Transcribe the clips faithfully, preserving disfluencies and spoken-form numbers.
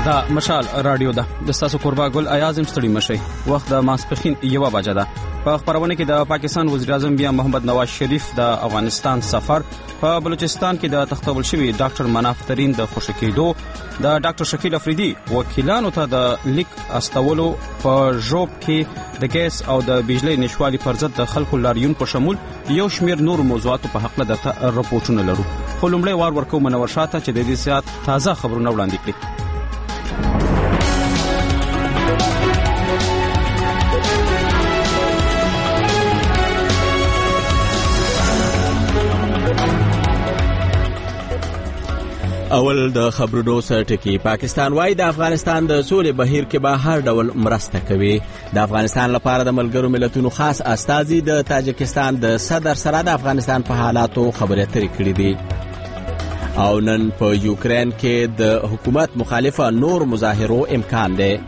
دا مشال رادیو ده د تاسو قربا ګل ایازم ستړي مشي وخت د ماسپخین یو بجه ده. په خبرونه کې د پاکستان وزیر اعظم بیا محمد نواز شریف د افغانستان سفر، په بلوچستان کې د تختول شوی ډاکټر مناف ترین د خوشی کېدو، د ډاکټر شکیل افریدي وکیلانو ته د لیک استولو، په ژوب کې د ګیس او د بجلی نشوالي پر ضد د خلکو لاریون په شمول یو شمیر نور موضوعاتو په حق له د راپورټونه لرو. خو لومړی وار ورکو منور شاته چې د دې ساعت تازه خبرونه وړاندې کړي. اول د خبرونو سرټکی. پاکستان وايي د افغانستان د سولې بهیر کې به هر ډول مرسته کوي. د افغانستان لپاره د ملګرو ملتونو خاص استازي د تاجکستان د صدر سره د افغانستان په حالاتو خبرې اترې کړې دي. او نن په یوکرين کې د حکومت مخالفه نور مظاهرو امکان دی.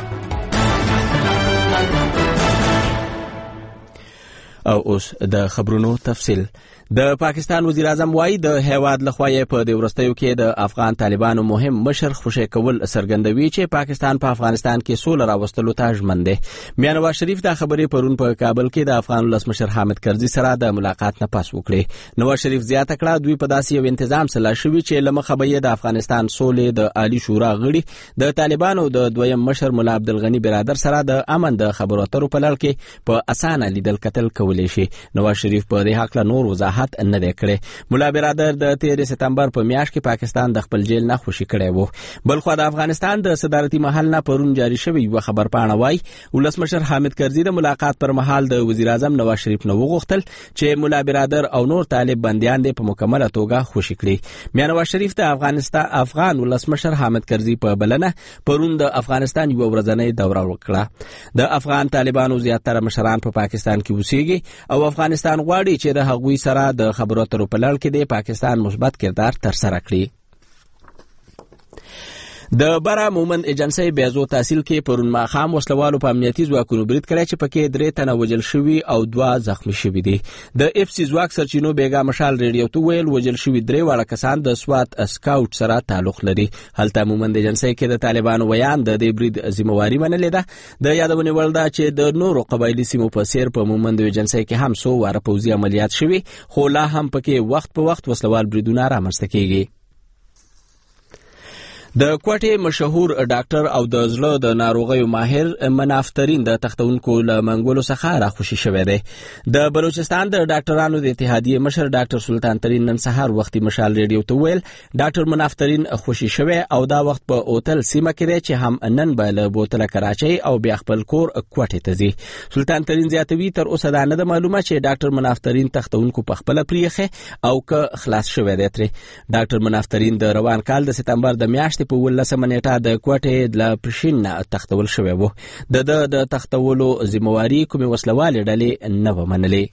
او اوس د خبرونو تفصیل. د پاکستان وزیر اعظم وايي د هیواد لخوا په دې ورستیو کې د افغان طالبانو مهم مشر خوشی کول سرګندوي چې پاکستان په افغانستان کې سوله راوستلو ته ژمن دی. میا نواز شریف د خبرې پرون په کابل کې د افغان ولسمشر حامد کرزي سره د ملاقات نه پس وکړي. نواز شریف زیاته کړه دوی په داسې یو تنظیم سره شوي چې لمخه به د افغانستان سولې د عالی شورا غړي د طالبانو د دویم مشر مولا عبدالغنی برادر سره د امن د خبرو اترو په لړ کې په اسانه لیدل کتل کولای شي. نواز شریف په دې حق له نور وضاحت نه دی کړی. مولا برادر د تیر سپتمبر په میاشت کې پاکستان د خپل جیل نه خوشی کړی وو. بلخو د افغانستان د صدارتي محل نه پرون جاری شوی و خبر پاڼه وايي ولسمشر حامد کرزي د ملاقات پر مهال د وزیر اعظم نواز شریف نو وغوښتل چې مولا برادر او نور طالب بنديان د په مکمله توګه خوشی کړي. میا نواز شریف د افغانستان افغان ولسمشر حامد کرزي په بلنه پرون د افغانستان یو ورځنۍ دوره وکړه. د افغان طالبانو زیاتره مشران په پا پاکستان کې اوسېږي او افغانستان غواړي چې د هغوی سره د خبرو اترو په لړ کې د پاکستان مثبت کردار ترسره کړي. د بره مومند ایجنسی بیازو تحصیل کې پرون ماښام وسلوالو په امنیتي ځواکونو برید کړی چې پکې درې تنه وژل شوي او دوه زخمی شوي دي. د اف سی ځواک سرچینو بیګا مشال ریډیو ته ویل وژل شوي درې واړه کسان د سوات اسکاوټ سره تعلق لري. هلته مومند ایجنسی کې د طالبانو ویان د دې برید ذمہواری منلې ده. د یادونه ول ده چې د نورو قبایلی سیمو په سیر په مومند ایجنسی کې هم سو واره پوځي عملیات شوي، خو لا هم پکې وخت په وخت وسلوال بریدونه رامنځته کیږي. د کوټې مشهور ډاکټر او د زړه د ناروغیو ماهر مناف ترین د تختونکو له منګولو څخه راخوشي شوی دی. د بلوچستان د ډاکټرانو د اتحادیې مشر ډاکټر سلطان ترین نن سهار وختي مشال ریډیو ته ویل ډاکټر مناف ترین خوشي شوی او دا وخت په اوتل سیمه کې دی چې هم نن به له بوتله کراچۍ او بیا خپل کور کوټې ته ځي. سلطان ترین زیاتوي تر اوسه دا نه ده معلومه چې ډاکټر مناف ترین تختونکو په خپل پریخه او که خلاص شوی دی. تر ډاکټر مناف ترین د روان کال د سپتمبر د میاشتې په ولسمه نیټه د کوټې د پرشین تختول شوی وو. د د تختولو ذمہواری کومې وسلوالې ډلې نه ومنلې.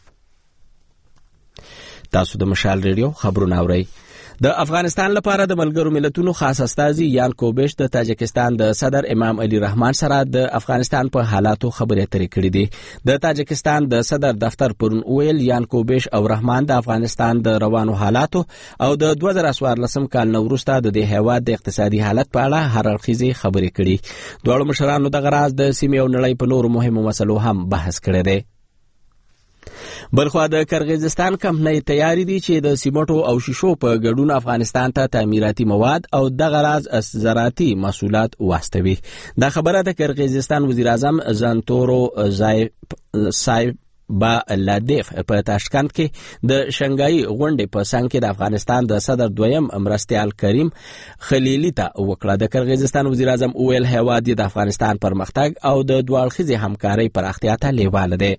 تاسو د مشال ریډیو خبرونه اورئ. د افغانستان لپاره د ملګرو ملتونو خاص استازي یان کوبش د تاجکستان د صدر امام علي رحمان سره د افغانستان په حالاتو خبرې اترې کړې دي. د تاجکستان د صدر دفتر پرون ویل یان کوبش او رحمان د افغانستان د روانو حالاتو او د دوه زره څوارلسم کال نه وروسته د دې هیواد د اقتصادي حالت په اړه هر اړخیزې خبرې کړې. دواړو مشرانو دغه راز د سیمې او نړۍ په نورو مهمو مسلو هم بحث کړی دی. بلخوا د کرغیزستان کمپنۍ تیاری دي چې د سیمټو او شیشو په ګډون افغانستان ته تعمیراتي مواد او دغه راز زراعتي محصولات واستوي. دا خبره د کرغیزستان وزیر اعظم زانتورو زای سای با لادیف په تاشکند کې د شنګای غونډې په څنګ کې د افغانستان د صدر دویم مرستیال کریم خلیلی ته وکړه. د کرغیزستان وزیر اعظم اویل هیواد د افغانستان پرمختګ او د دوه اړخیزې همکارۍ پراختیا ته لیواله دی.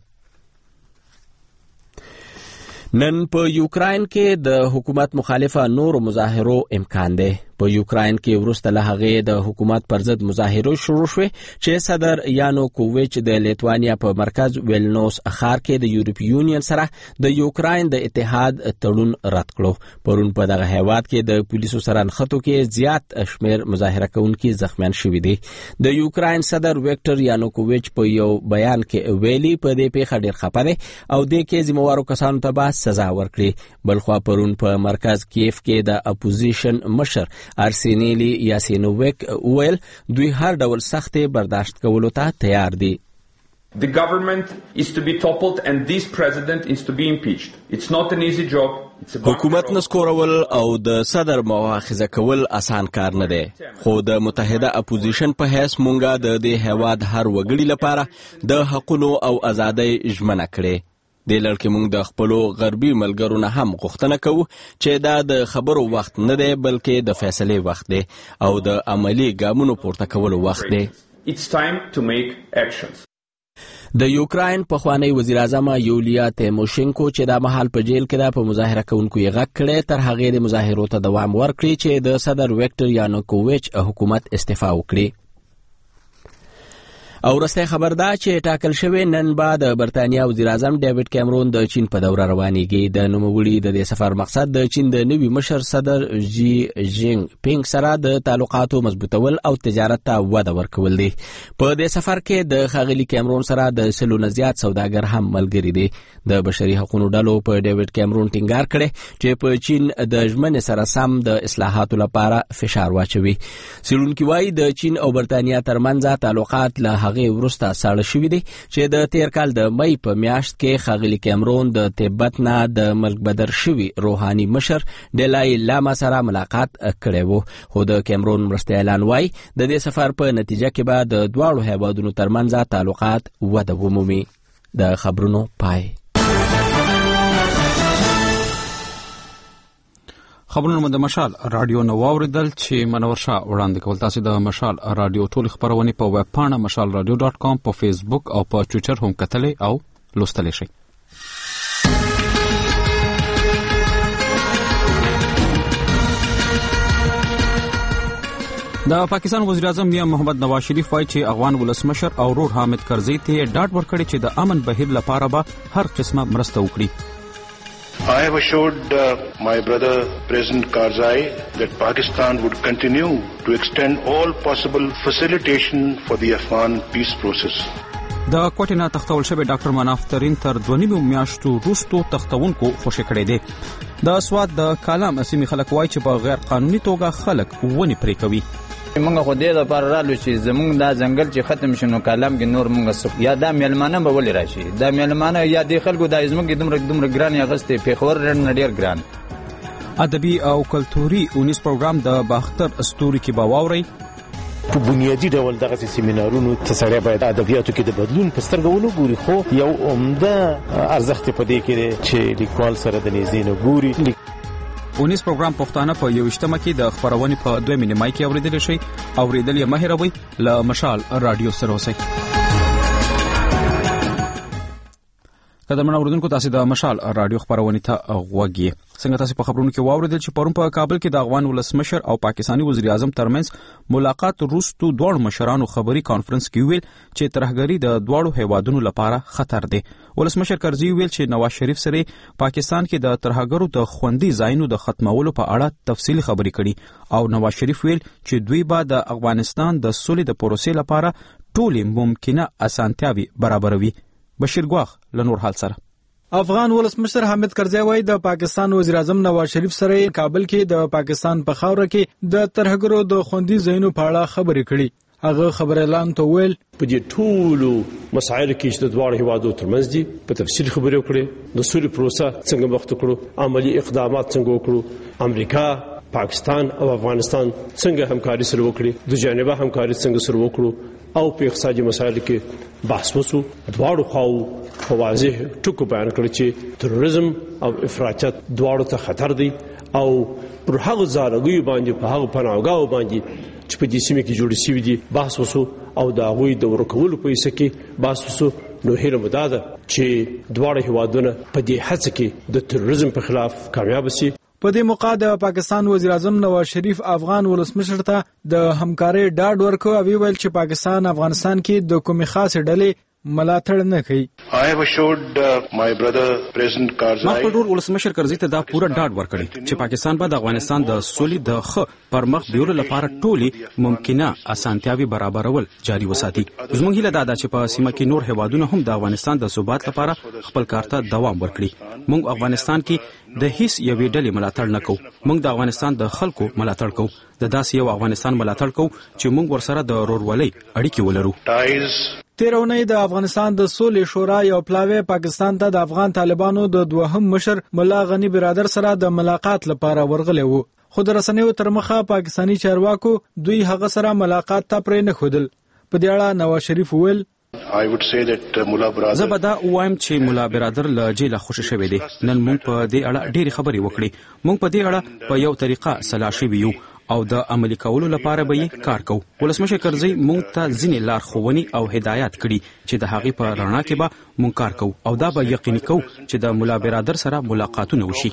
نن په یوکرين کې د حکومت مخالفه نور مظاهرو امکان دی. په یوکرين کې وروسته له هغې د حکومت پر ضد مظاهرې شروع شوې چې صدر یانوکوویچ د لیتوانیا په مرکز ویلنوس ښار کې د یورپي یونین سره د یوکرين د اتحاد تړون رد کړو. پرون په دغه هیواد کې د پولیسو سره نښتو کې زیات شمیر مظاهره کوونکي زخمیان شوي دي. د یوکرين صدر ویکټر یانوکوویچ په یو بیان کې ویلي په دې پیښه ډېر خپه دی او د کې ذمہوارو کسانو ته به سزا ورکړي. بلخوا پرون په مرکز کیف کې د اپوزیشن مشر ارسینیلی یاسینوویک ویل دوی هر ډول سختې برداشت کولو ته تیار دي. The government is to be toppled and this president is to be impeached. It's not an easy job. حکومت نسکورول او د صدر مؤاخذه کول آسان کار نه دی، خو د متحده اپوزیشن په حیث مونږه د دې هیواد هر وګړي لپاره د حقونو او ازادۍ ژمنه کړې. د لړکې مونږ د خپلو غربي ملګرو نه هم غوښتنه کوو چې دا د خبرو وخت نه دی بلکې د فیصلې وخت دی او د عملی ګامونو پورته کولو وخت دی. It's time to make actions. د یوکراین پخوانی وزیر اعظم یولیا تیموشینکو چې دا مهال په جیل کې ده په مظاهره کوونکو یې غږ کړی تر هغې د مظاهرو ته دوام ورکړي چې د صدر ویکټر یانوکوویچ حکومت استعفا وکړي. او وروستی خبر دا چې ټاکل شوی نن به د برطانیا وزیر اعظم ډیوډ کیمرون د چین په دوره روانیږي. د نوموړي د دې سفر مقصد د چین د نوي مشر صدر جی جینګ پینګ سره د تعلقاتو مضبوطول او تجارت ته وده ورکول دي. په دې سفر کې د ښاغلي کیمرون سره د سلو نه زیات سوداګر هم ملګري دي. د بشري حقوقو ډلو په ډیوډ کیمرون ټینګار کړی چې په چین د ژمنې سره سم د اصلاحاتو لپاره فشار واچوي. څېړونکي وایي د چین او برطانیا ترمنځ تعلقات له هغې وروسته ساړه شوي دي چې د تیر کال د مئی په میاشت کې ښاغلي کیمرون د تبت نه د ملک بدر شوي روحاني مشر ډلای لاما سره ملاقات کړی و. خو د کیمرون مرستې اعلان وایي د دې سفر په نتیجه کې به د دواړو هیوادونو ترمنځ تعلقات وده ومومي. د خبرونو پای. خبرونه مو د مشال رادیو نو واوریدل چې منور شاه وړاندې کول. تاسو د مشال رادیو ټول خبرونه په ویب پاڼه مشال رادیو ډاټ کام په فیسبوک او په ټوئیټر هم کتلې او لوستلی شئ. د پاکستان وزیر اعظم میا محمد نواز شریف وايي چې افغان ولسمشر او رور حامد کرزي ته ډاډ ورکړي چې د امن بهیر لپاره به هر قسمه مرسته وکړي. I have assured uh, my brother President Karzai that Pakistan would continue to extend all possible facilitation for the Afghan peace process. د کوټې نه تختول شوی ډاکټر مناف ترین تر دوه نیمو میاشتو وروسته تختونکو خوشی کړی دی. د سواد د کالام سیمې خلک وایي چې په غیر قانوني توګه خلک ونی پرې کوي. موږ خو دې لپاره رالو چې زموږ دا ځنګل چې ختم شنو کالام کې نور موږ سپ یا دا میلمانه به ولې راشي. دا میلمانه یا د خلکو د ازمږ دومره دومره ګران یا غستې پیښور رن ډیر ګران. ادبي او کلتوري اونیس پروګرام د باختر استوري کې باوري په بنیادی ډول دغه سیمینارونو ته سره باید ادبیاتو کې د بدلون په سترګه ونګوري، خو یو عمده ارزښت په دې کې چې لیکوال سره د نږدې نه ګوري. اونیس پروګرام پښتانه په یوشتمه کې د خبرونې په دوه مینه مای کې اوریدل شي. اوریدل یې مه هېروئ. له مشال رادیو سره اوسئ. قدرمن اوریدونکو، تاسو د مشال رادیو خبرونه ته غوږی. څنګه تاسو په خبرونو کې واوریدل چې پرون په کابل کې د افغان ولسمشر او پاکستانی وزیر اعظم ترمنځ ملاقات وروسته دوه مشرانو خبري کانفرنس کې ویل چې ترهګری د دوه هیوادونو لپاره خطر دی. ولسمشر کرزي ویل چې نواز شریف سره پاکستان کې د ترهګرو د خوندي ځایونو د ختمولو په اړه تفصیلي خبري کړي او نواز شریف ویل چې دوی به د افغانستان د سولې د پروسې لپاره ټولې ممکنه اسانتیاوي برابروي. بشیر ګواخ لنور حال سره. افغان ولسمشر حامد کرزي وايي د پاکستان وزیر اعظم نواز شریف سره کابل کې د پاکستان په خاوره کې د ترهګرو د خوندي ځایونو په اړه خبرې کړي. هغه خبر اعلان ته ویل په دې ټولو مسایلو کې چې د دوه هیوادو ترمنځ دي په تفصیل خبرې وکړي. د سولې پروسه څنګه مخ ته کړو، عملی اقدامات څنګه وکړو، امریکا، پاکستان او افغانستان څنګه همکاري سره وکړي، د جانبه همکاري څنګه سره وکړو او په اقتصادي مسایلو کې بحث وشو. دواړو خواو په واضح ټکو بیان کړ چې تروریزم او افراطیت دواړو ته خطر دی او پر هغه ځانګړي باندې په هغه پناهګاو باندې چې په دې سیمه کې جوړ شوی دي بحث وشو او دا غوي د ورکولو په اساس کې بحث وشو. نو هیله مداده چې دواړو هیوادونو په دې هڅه کې د تروریزم په خلاف کامیاب شي. په دې موقع د پاکستان وزیر اعظم نواز شریف افغان ولسمشر ته د همکارۍ ډاډ ورکړ او ویل چې پاکستان افغانستان کې د کومې خاصې ډلې ملاتړ نه کوي. I have assured uh, my brother President Karzai ما خپل ولسمشر کرزي ته دا پوره ډاډ ورکړی چې پاکستان به د افغانستان د سولې د ښه پرمخ بیولو لپاره ټولي ممکنه اسانتیاوي برابرول جاري وساتي. زموږ هیله دا ده چې په سیمه کې نور هیوادونه هم د افغانستان د ثبات لپاره خپل کار ته دوام ورکړي. موږ افغانستان کې د هیڅ یوې ډلې ملاتړ نه کوو. موږ د افغانستان د خلکو ملاتړ کوو. د داسې یو افغانستان ملاتړ کوو چې موږ ورسره د ورورولۍ اړیکې ولرو. تیرونی د افغانستان د سولې شورا یو پلاوی پاکستان ته د افغان طالبانو د دوهم مشر مولا غنی برادر سره د ملاقات لپاره ورغلی وو. خو د رسنیو تر مخه پاکستانی چارواکو دوی هغه سره ملاقات ته پرې نه ښودل. په دې اړه نواز شریف وویل I would say that uh, Mullah brother زبدا وایم چې مولا برادر له جیل خوشی شوی دی. نن موږ په دې اړه ډېری خبرې وکړې. موږ په دې اړه په یو طریقه سلا شوي یو او د عملي کولو لپاره به یې کار کوو. ولسمشر کرزي موږ ته ځینې لارښوونې او هدایات کړي چې د هغې په رڼا کې به موږ کار کوو او دا به یقیني کوو چې د مولا برادر سره ملاقاتونه وشي.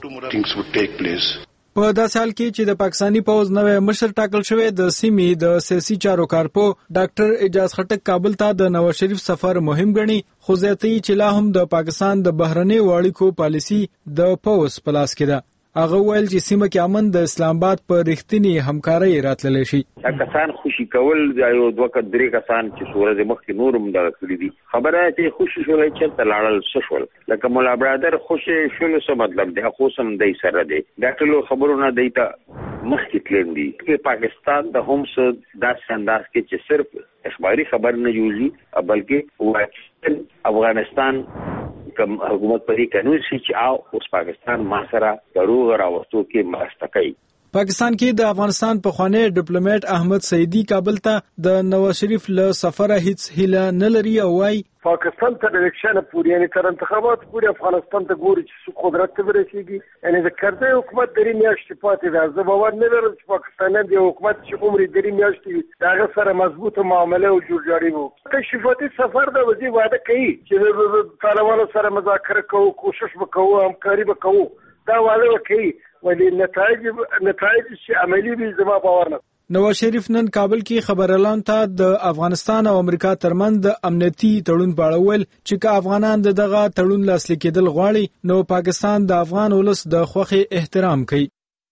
په داسې حال کې چې د پاکستانی پوز نوې مشر ټاکل شوی د سیمې د سیاسي چارو کارپو ډاکټر اعجاز خټک کابل ته د نواز شریف سفر مهم ګڼي. خو زیاتوي چې لا هم د پاکستان د بهرنیو اړیکو پالیسي د پوز په لاس کې ده. هغه ویل چې سیمه کې امن د اسلام آباد په رښتینی همکارۍ راتللی شي. کسان خوشي کول یو دوه درې کسان چې سورې مخکې نورم دغه کړی دي. خبره چې خوشي شولای چې تلاړل شول لکه مولا برادر خوشي شول څه مطلب دی؟ خو سم دی سره دی دا ټول خبرونه دیتا مخکې تلل دي چې پاکستان د هم څه داسې انداز کې چې صرف اخباري خبر نه جوړي بلکې افغانستان کوم حکومت پرې قانون شي چې او اوس پاکستان ما سره دروغ راوستو کې مرسته کوي. پاکستان کې د افغانستان پخوانی ډیپلوماټ احمد سعیدی کابل ته د نواز شریف له سفره هیڅ هیله نه لري او وايي پاکستان ته د الیکشن پورې یعنی تر انتخابات پورې افغانستان ته ګوري چې قدرت ته ورسیږي. یعنی د کرزي حکومت درې میاشتې پاتې ده. زه باور نه لرم چې پاکستانیان د حکومت چې عمر درې میاشتې د هغه سره مضبوطه معامله او جوړجاړی وکړي. تشریفاتي سفر د وزیر وعده کوي چې طالبانو سره مذاکره کوو کوشش وکړو همکاري وکړو دا وعده کوي ولی نتایج نتایج چې عملی وي زما باور نه. نواز شریف نن کابل کې خبر اعلان ته د افغانستان او امریکا ترمنځ د امنیتي تړون په اړه ویل چې که افغانان دغه تړون لاسلیک کېدل غواړي نو پاکستان د افغان ولس د خوښۍ احترام کوي.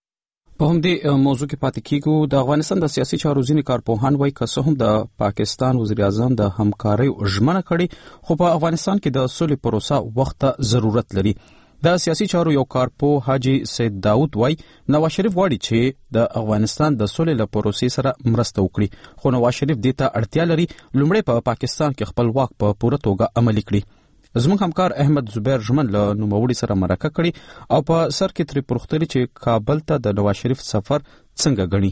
په همدې موضوع کې پاتې کیږو. د افغانستان د سیاسي چارو ځینې کارپوهان وایي که څه هم د پاکستان وزیر اعظم د همکارۍ ژمنه کړې خو په افغانستان کې د سولې پروسه وخت ته ضرورت لري. د سیاسي چارو یو کارپو حاجی سید داود وای نواز شریف غواړي چې د افغانستان د سولې له پروسې سره مرسته وکړي خو نواز شریف دې ته اړتیا لري لومړی په پا پاکستان کې خپل واک په پوره توګه عملي کړي. زموږ همکار احمد زبیر ژمن له نوموړي سره مرکه کړي او په سر کې ترې پوښتنه چې کابل ته د نواز شریف سفر څنګه ګڼي.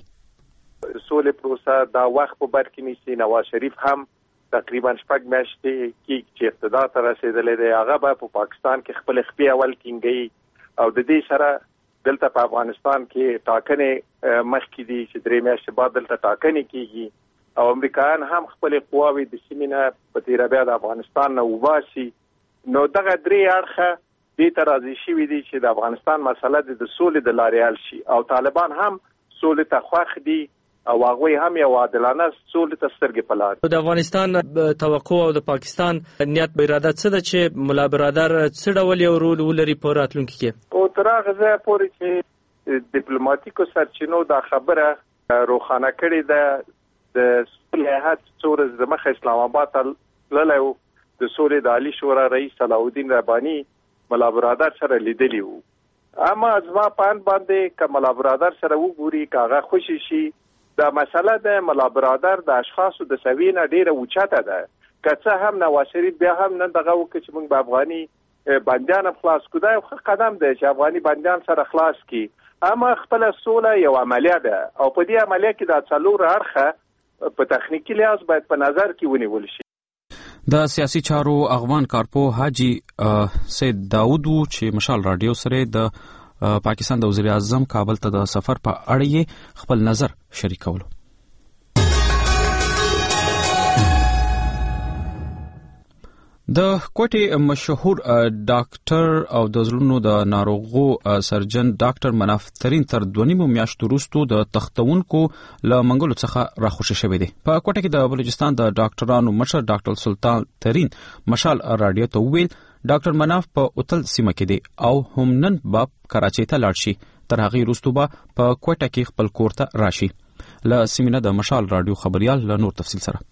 سولې پروسه دا وخت په بر کې نیسي. نواز شریف هم تقریبا شپږ میاشتې کې چې اقتدار ته رسیدلې دی هغه به په پاکستان کې خپل خپې اول کینګي او د دې سره دلته په افغانستان کې ټاکنې مخکې دي چې درې میاشتې بعد دلته ټاکنې کیږي او امریکایان هم خپل قواوې د سیمې نه په تیره بیا د افغانستان نه وباسي. نو دغه درې اړخه دې ته راضي شوي دي چې د افغانستان مسله د سولې د لارې حل شي او طالبان هم سولې ته خوښ دي او هغه هم یو عادلانه سولې ته سترګې په لار. د افغانستان توقع او د پاکستان نیت به اراده څه ده چې مولا برادر څه ډول یو رول ولري په راتلونکي کې؟ او تر هغه ځایه پورې چې ډیپلوماټیکو سرچینو دا خبره روښانه کړې ده د سولې هڅې څو ورځې دمخه اسلام آباد ته تللی و د سولې د عالي شورا رئیس صلاح الدین رباني مولا برادر سره لیدلی و. اما زما په اند باندې که مولا برادر سره وګوري که هغه خوشي شي دا مسله د مولا برادر د اشخاصو د سویې نه ډیره اوچته ده. که څه هم نواز شریف بیا هم نن دغه وکړي چې موږ به افغاني بندیان خلاص کړو دا یو ښه قدم دی چې افغاني بندیان سره خلاص کړي اما خپله سوله یو عملیه ده او په دې عملیه کې دا څلور اړخه په تخنیکي لحاظ باید په نظر کې ونیول شي. د سیاسي چارو اغوان کارپو حاجی سید داود چې مشال رادیو سره د پاکستان د وزیر اعظم کابل ته د سفر په اړه خپل نظر شریکولو. د کوټي مشهور ډاکټر او د زړونو د ناروغو سرجن ډاکټر مناف ترین تر دوه نیمو میاشتو وروسته د تختونکو له منګلو څخه راخوشي شوی دی. په کوټه کې د بلوچستان د ډاکټرانو مشر ډاکټر سلطان ترین مشال رادیو ته ویل ډاکټر مناف په اوتل سیمه کې دی او هم نن به کراچۍ ته لاړ شي. تر هغې وروسته به په کوټه کې خپل کور ته راشي. له سیمینه د مشال رادیو خبريال له نور تفصیل سره.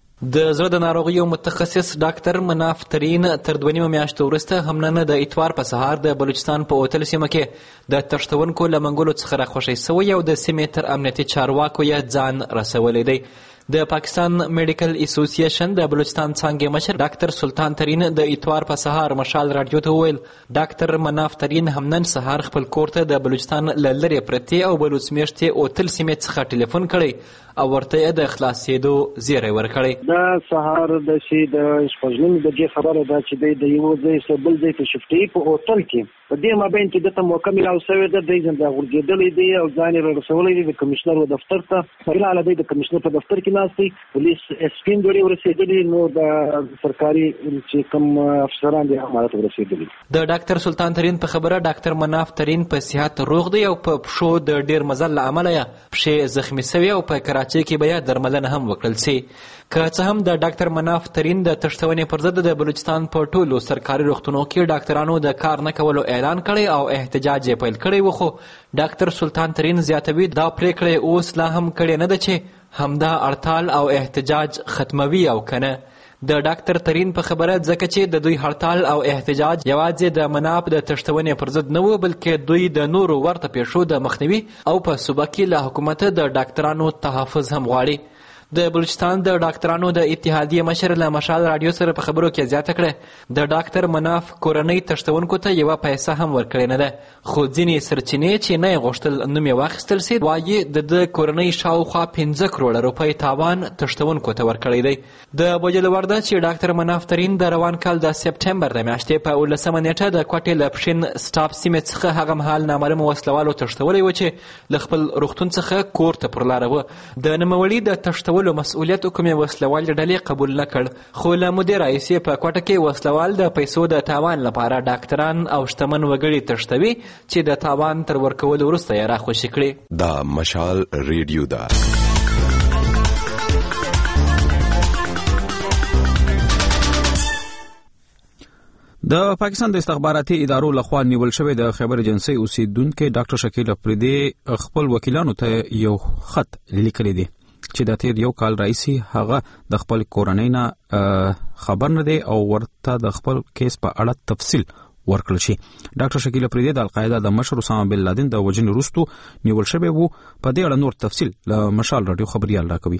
د زړه د ناروغیو متخصص ډاکټر مناف ترین تر دوه نیمه میاشتو وروسته هم نن د اتوار په سهار د بلوچستان په اوتل سیمه کې د تښتونکو له منګلو څخه راخوشی سوی او د سیمې تر امنیتي چارواکو یې ځان رسولی دی. د پاکستان میډیکل اسوسییشن د بلوچستان څانګې مشر ډاکټر سلطان ترین د اتوار په سهار مشال رادیو ته وویل ډاکټر مناف ترین هم نن سهار خپل کور ته د بلوچستان له لرې پرتې او بلوڅ میشتې اوتل سیمې څخه ټلیفون کړی او ورته یې د خلاصېدو زیری ورکړی. دا سهار د چې د شپږ نیمې بجې خبره ده چې دی د یوه ځای څخه بل ځای ته شفټوي په اوتل کې. په دې مابین کې دته موقع میلاو شوې ده، دی ځان راغورځېدلی دی او ځان یې رارسولی دی د کمیشنر و دفتر ته. فعلحال دی د کمیشنر په دفتر کې ناست دی. پولیس اس پي دوړې ورسېدلي، نو د سرکاري چې کوم افسران دي هم هلته ورسېدلي. د ډاکټر سلطان ترین په خبره ډاکټر مناف ترین په صحت روغ دی او په پښو د ډېر مزل له امله یې پښې زخمي سوي او په کراچۍ کې به یې درملنه هم وکړل سي. که څه هم د ډاکټر مناف ترین د تښتونې پر ضد د بلوچستان په ټولو سرکاري روغتونونو کې ډاکټرانو د کار نه کولو اعلان کړی او احتجاج یې پیل کړی و، خو ډاکټر سلطان ترین زیاتوي دا پریکړه اوس لا هم کړې نه ده چې همدا هړتال او احتجاج ختموي او کنه. د ډاکټر ترین په خبره ځکه چې د دوی هړتال او احتجاج یوازې د مناف د تښتونې پر ضد نه و، بلکې دوی د نورو ورته پیښو د مخنیوي او په صوبه کې له حکومت د ډاکټرانو تحفظ هم غواړي. د بلوچستان د ډاکټرانو د اتحادیې مشر له مشال رادیو سره په خبرو کې زیاته کړه د ډاکټر مناف کورنۍ تښتونکو ته یوه پیسه هم ورکړې نه ده، خو ځینې سرچینې چې نه یې غوښتل نوم یې واخیستل سي وایي د ده کورنۍ شاوخوا پنځه کروړه روپۍ تاوان تښتونکو ته ورکړی دی. د بوجل وړ ده چې ډاکټر مناف ترین د روان کال د سپټمبر د میاشتې په اوولسمه نیټه د کوټې له پښین سټاپ سیمې څخه هغه مهال نامعلومو وسلوالو تښتولی و چې له خپل روغتون څخه کور ته پر لاره و. د نوموړي د تښتولو مسؤلیت کومې وسلوال ډلې قبول نه کړ، خو له مودې راهیسې په کوټه کې وسلوال د پیسو د تاوان لپاره ډاکټران او شتمن وګړي تښتوي چې د تاوان تر ورکولو وروسته یې راخوشي کړي. دا مشال ریډیو ده. د پاکستان د استخباراتي ادارو لخوا نیول شوی د خیبر ایجنسی اوسیدونکو ډاکټر شکیل افریدي خپل وکیلانو ته یو خط لیکلی دی چې د تیر یو کال راځي هغه د خپل کورنۍ نه خبر نه دی او ورته د خپل کیس په اړه تفصیل ورکړل شي. ډاکټر شکیل افریدي د القاعده د مشر اسامه بن لادن د وژنې وروسته نیول شوی وو. په دې اړه نور تفصیل له مشال رادیو خبريال راکوي.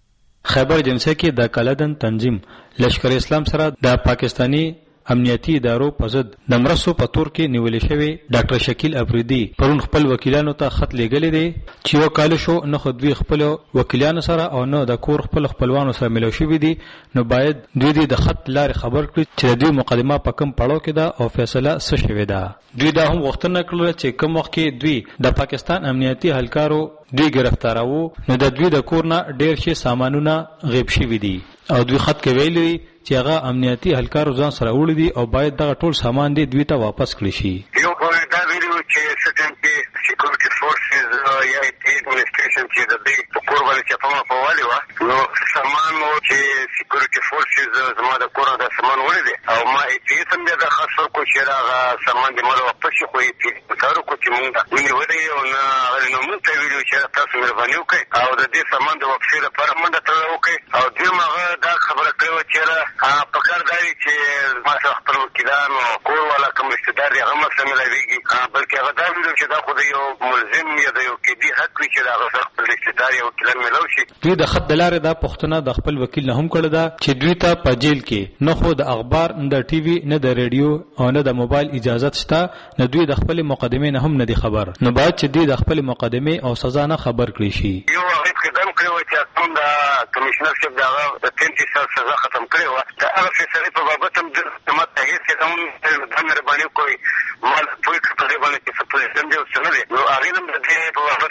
خیبر ایجنسی کې د کلدن تنظیم لشکر اسلام سره د پاکستانی امنیتي ادارو په ضد د مرستو په تور کې نیولې شوی ډاکټر شکیل افریدي پرون خپل وکیلانو ته خط لیږلی دی چې یو کال شو نه خو دوی خپل وکیلانو سره او نه د کور خپل خپلوانو سره ملو شوي دي، نو باید دوی د خط لارې خبر کړي چې د دوی مقدمه په کوم پړاو کې ده او فیصله څه شوې ده. دوی دا هم غوښتنه کړله چې کوم وخت کې دوی د پاکستان امنیتي اهلکارو دوی گرفتاراو نو د دوی د کور نه ډېر شي سامانونه غیب شوي دي او دوی خط کې ویلي چې هغه امنیتي اهلکارو ځان سره وړي دي او باید دغه ټول سامان دی دوی ته واپس کړي شي. یو دا ویلي چې سټن کې سکیورټي فورسز یا ایڈمنسټریشن چې د دې په کور باندې چپما په والی و نو سامان چې سکیورټي فورسز زما د کور د سامان وړي دي او ما یې سم د خاص ورکو چې هغه سامان د مال واپس شي، خو یې کارو کو چې مونږ ونی ودی او نه نو موږ ته ویلو چې تاسو مهرباني وکړئ او د دې سامان د واپسې لپاره منډه تړل وکړئ او دوی هغه دا خبره کړې چې په کار دی چې ما سره خپل وکیلان او کور والا کوم رشتهدار دی هغه هم سره ملاویږي، بلکې هغه دا ویلو چې دا خو د یو ملزم یا د یو قیدي حق وي چې د هغه سره خپل رشتهدار یا وکیلان میلاو شي. دوی د خط د لارې دا پوښتنه د خپل وکیل نه هم کړې ده چې دوی ته په جیل کې نه خو د اخبار نه د ټي وي نه د ریډیو او نه د موبایل اجازت شته، نه دوی د خپل مقدمې نه هم نه دي خبر، نو باید چې دوی د خپل مقدمې او سزا نه خبر کړي شي. یو هغه قدم کړی و چې کوم د کمشنر صاحب د هغه د پنځه سال سزا ختم کړی و، د هغه فیصلې په بابت هم د مت هیڅ کوم د مهرباني کوي مال پوي کړی باندې چې په سم دی او سم دی نو هغه هم د دې په بابت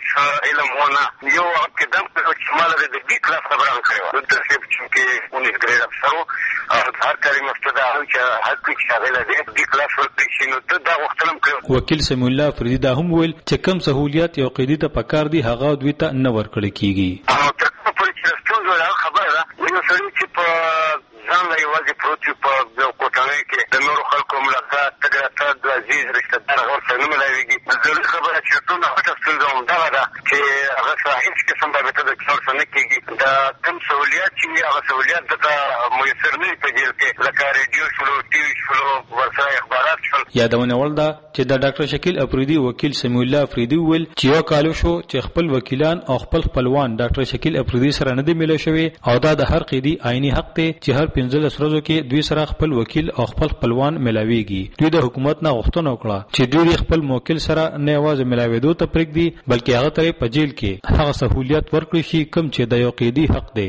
علم ونه یو قدم چې مال د بي کلاس خبره کړو د ترتیب چې اونیس ګریډ افسر او هر کاری مفتدا چې هر څه شامل دي بي کلاس ورته نو دا وختلم کړو. وکیل سمیع الله افریدي دا هم ویل چې کم سہولیات یو قیدی ته پکار دي هغه دوی ته نه ورکړل کیږي. او تر څو پورې چې ستاسو خبره ده نو سړي چې په ځان له یوازې پروت په یو کوټنۍ کې د نورو خلکو ملاقات تګراتات د عزیز رشتہ دار ورسره نه ملایږي. ضروري خبره چې ټول هغه ستونزه همدغه ده چې هغه سره هېڅ قسم بابطه د کار سره نه کېږي. دا کم سہولیات چې هغه سہولیات دته میسر نه په جیل کې لکه ریډیو شلو ټي وي شلو ورسره اخبارات شول. یادونه ول ده چې د ډاکټر شکیل افریدي وکیل سمیع الله افریدي ویل چې یو کال شو چې خپل وکیلان او خپل خپلوان ډاکټر شکیل افریدي سره نه دی ملو شوی او دا د هر قیدی آئینی حق دی چې هر پنځلس ورځو کې دوی سره خپل وکیل او خپل خپلوان ملاويږي. دوی د حکومت نه غوښتنه وکړه چې دوی خپل موکل سره نه یوازې ملاويدو ته پرېږدي بلکې هغه ته په جیل کې هغه سہولیت ورکړي شي کوم چې د یو قیدی حق دی.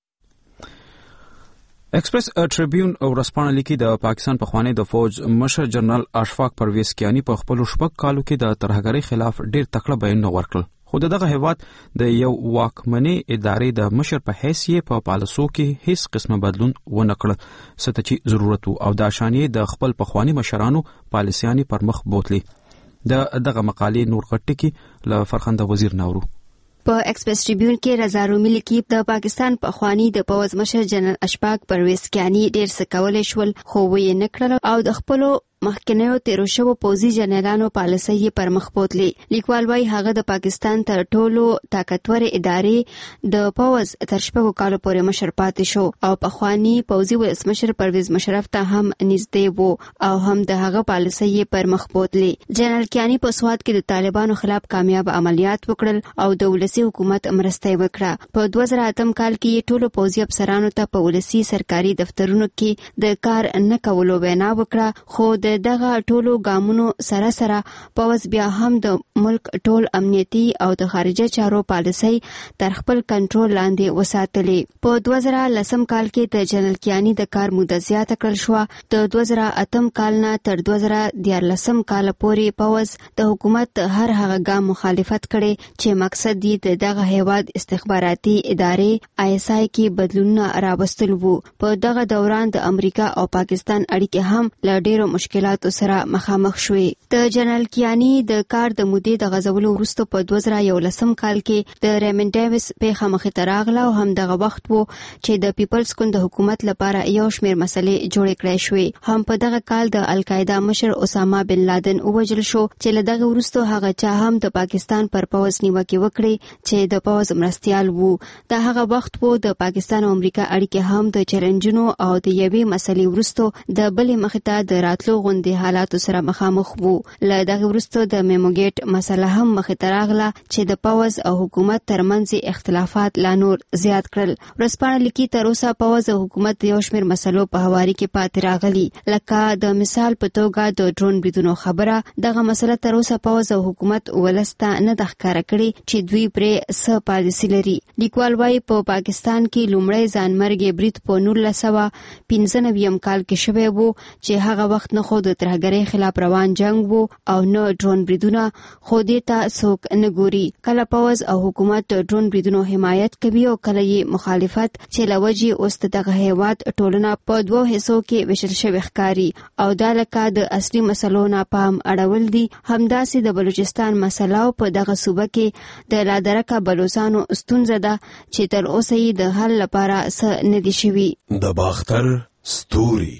ایکسپریس ټریبیون ورځپاڼه لیکي د پاکستان پخوانی د فوج مشر جنرال اشفاق پرویز کیانی په خپل شپږ کالو کې د ترهګرۍ خلاف ډیر تکړه بیان ورکړل. خو دغه هیواد د یو واکمنې ادارې د مشر په حیث یې په پالیسو کې هیڅ قسمه بدلون ونه کړ څه چې ضرورت او د شانې د خپل پخوانی مشرانو پالیسيانې پر مخ بوتلي. د دغه مقالې نور غټ کې ل فرخنده وزیر نورو په ایکسپریس ټریبیون کې رضا رومي لیکي د پاکستان پخوانی د پوز مشر جنرال اشفاق پرویز کیانی ډیر څه کولای شول خو ویې نه کړل او د خپل مخکنیو تیرو شوو پوزي جنرالانو پالیسي پر مخ بوتلي. لیکوال وايي هغه د پاکستان تر ټولو طاقتور ادارې د پوز تر شپږو کالو پورې مشر پاتې شو او پخوانی پوزي ولسمشر پرویز مشرف ته هم نږدې وو او هم د هغه پالیسي پر مخ بوتلي. جنرال کیانی په سواد کې د طالبانو خلاف کامیاب عملیات وکړل او د ولسي حکومت مرسته وکړه. په دوه زره اتم کال کې ټولو پوزي افسرانو ته په ولسي سرکاري دفترونو کې د کار نه کولو وینا وکړه خو د دغه ټولو ګامونو سره سره پوز بیا هم د ملک ټول امنیتي او د خارجه چارو پالیسي تر خپل کنټرول لاندې وساتلې. په دوه زره لسم کال کې د جنرال کیانی د کار موده زیاته کړل شو. د دوه زره اتم کال نه تر دوه زره دیارلسم کال پورې پوز د حکومت هر هغه ګام مخالفت کړي چې مقصد یې دغه هیواد استخباراتي ادارې آی اس آی کې بدلونونه راوستل وو. په دغه دوران د امریکا او پاکستان اړیکې هم له ډیرو مشکلاتو سره مخامخ شوې. د جنرال کیانی د کار د مودې د غزولو وروسته په دوه زره یولسم کال کې د ریمن ډیویس پیښه مخې ته راغله او هم دغه وخت وو چې د پیپلز ګوند د حکومت لپاره یو شمېر مسلې جوړې کړې شوې. هم په دغه کال د القاعده مشر اسامه بن لادن ووژل شو چې له دغه وروسته هغه چا هم د پاکستان پر پوز نیوکه وکړي چې د پوز مرستيال وو. د هغه وخت وو د پاکستان او امریکا اړیکې هم د چیلنجونو او د یوې مسلې وروسته د بلې مخې ته د راتلو غوندې حالاتو سره مخامخ وو. له دغه وروسته د میموګیټ مسله هم مخې ته راغله چې د پوز او حکومت ترمنځ اختلافات لا نور زیات کړل. ورځپاڼه لیکي تر اوسه پوز او حکومت یو شمېر مسلو په هواري کې پاتې راغلي. لکه د مثال په توګه د ډرون بریدونو خبره. دغه مسله تر اوسه پوز او حکومت ولسته نه د ښکاره کړي چې دوی پرې څه پالیسي لري. لیکوال وايي په پاکستان کې لومړی ځانمرګي برید په نولس سوه پنځه نوي کال کې شوی وو چې هغه وخت نه خو د ترهګرۍ خلاف روان جنگ وو او نه ډرون بریدونه خو دې ته څوک نه ګوري. کله پوز او حکومت د ډرون بریدونو حمایت کوي او کله یې مخالفت چې لوجې اوس دغه هیواد ټولنه په دوه حصو کې ویشل شوی ښکاري او دا لکه د اصلي مسلو نه پام اړول دي. همداسې د بلوچستان مسله په دغه صوبه کې د لادرکه بلوچستانو ستونزه ده چې تر اوسه یې د حل لپاره څه نه دي شوي. د باختر ستوري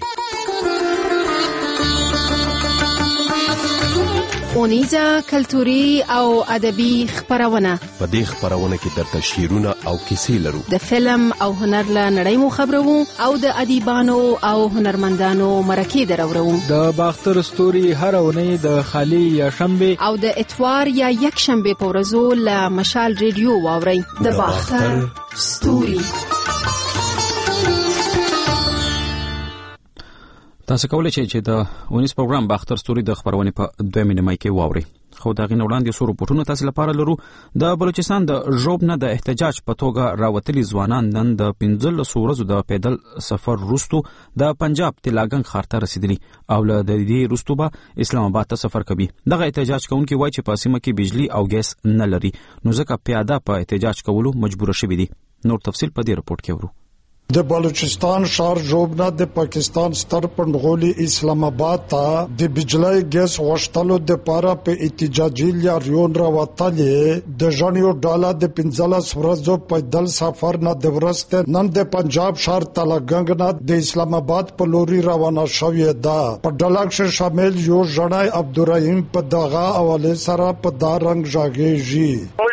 اونیزه کلتوري او ادبي خبرونه. په دې خبرونه کې درته شعرونه او کیسې لرو. د فلم او هنر له نړۍ مو خبرو او د ادیبانو او هنرمندانو مرکې درورو. د باختر ستوري هر اونۍ د خالی یا شنبه او د اتوار یا یک شنبه په ورځو له مشال ریډیو واوري. د باختر ستوري. تاسو کولای شئ چې د ونیس پروګرام باختر ستوري د خبرونه په دوه نیمه کې واوري. خو دا غین وړاندې سو رپورټونه تاسو لپاره لرو. د بلوچستان د ژوب نه د احتجاج په توګه راوتلي ځوانان نن د پنځلس ورځو د پیدل سفر وروسته د پنجاب تلاګنګ ښار ته رسیدلی او له دې وروسته به اسلام آباد ته سفر کوي. دغه احتجاج کوونکي وایي چې په سیمه کې بجلی او ګیس نه لري، نو ځکه پیاده په احتجاج کولو مجبور شوي دي. نور تفصیل په دې رپورټ کې ورو. د بلوچستان ښار ژوبنا د پاکستان ستر پنډغولي اسلام آباد ته د بجلی ګیس غوښتلو د پاره په احتجاجي لاریون راوتلې د ژوندیو ډاله د پنځلس ورځو پیدل سفر نه د ورسته نن د پنجاب ښار تلګنګ نه د اسلام آباد په لوري روانه شوې ده. په ډله کې شامل یو ژوندی عبدالرحیم په دغه حواله سره په دا رنګ ژاغېږي.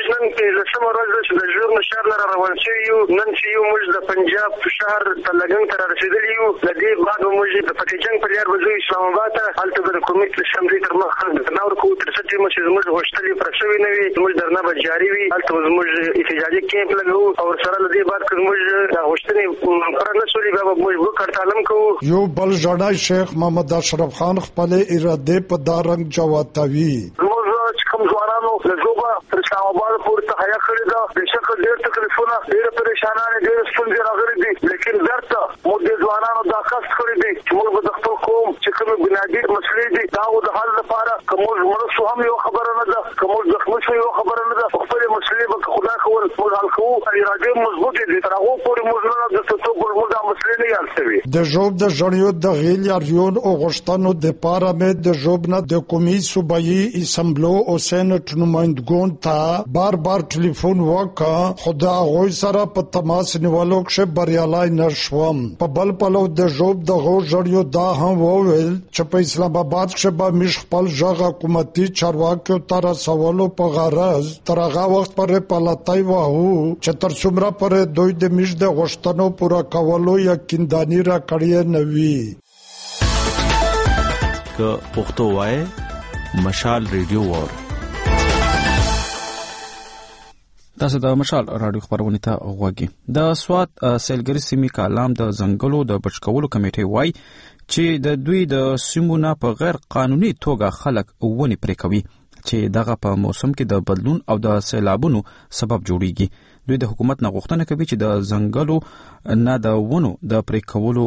د ژوند شهر لره روان شوي یو، نن چې یو موږ د پنجاب شهر تلګنګ ته رسېدلي یو. له دې بعد موږ د پټې جنګ په لار وځو اسلام آباد ته، هلته به د حکومت اسمبلۍ تر مخ نه ورکوو تر څو چې زموږ غوښتنې پوره شوې نه وي. زموږ درنه به جاري وي، هلته به زموږ احتجاجي کیمپ لګوو او ورسره له دې بعد که زموږ دا غوښتنې پوره نه شولې بیا به موږ وک هړتال هم کوو. یو بل ژوندی شیخ محمد اشرف خان خپلې ارادې په دا رنګ جواتوي. کوم ځوانانو له ژوبه تر اسلام آباد پورې تهیا کړې ده، بېشکه ډېر تکلیفونه، ډېرې پریشانانې، ډېرې ستونزې راغلي دي، لیکن درته موږ دې ځوانانو دا قصد کړی دی چې موږ به د خپل قوم چې کومې بنیادي مسلې دي د هغو د حل لپاره که موږ مړه شو هم یو خبره نه ده، که موږ زخمي شو یو خبره نه ده، خپلې مسلې به که خدای کول موږ حل کوو. ارادې مضبوطې دي، تر هغو پورې موږ نه ده تر څو پورې موږ دا مسلې نه حل شوي. د ژوب د ژوندیو د غیل لاریون او غوښتنو دپاره مې د ژوب نه د قومي صوبایي اسمبلو او سینټ نمائندګانو ته بار بار ټلیفون وکړ، خو د هغوی سره په تماس نیولو کې بریالی نه شوم. په بل پلو د ژوب دغو ژوندیو دا هم وویل چې په اسلام آباد کې به موږ خپل غږ حکومتي چارواکیو ته رسولو په غرض تر هغه وخت پورې پلتی وهو چې تر څومره پورې دوی د موږ د غوښتنو پوره کولو یقینداني راکړې نه وي. که پښتو وایي مشال ریډیو وور. تاسو د مشال رادیو خبرونه ته غوږی. د سوات سیلګری سیمې کالام د ځنګلو د بچکولو کمیټې وای چې د دوی د سیمونو په غیر قانوني توګه خلک ونی پرې کوي چې دغه په موسم کې د بدلون او د سیلابونو سبب جوړیږي. دوی د حکومت نه غوښتنه کوي چې د ځنګلو نه د ونو د پرې کولو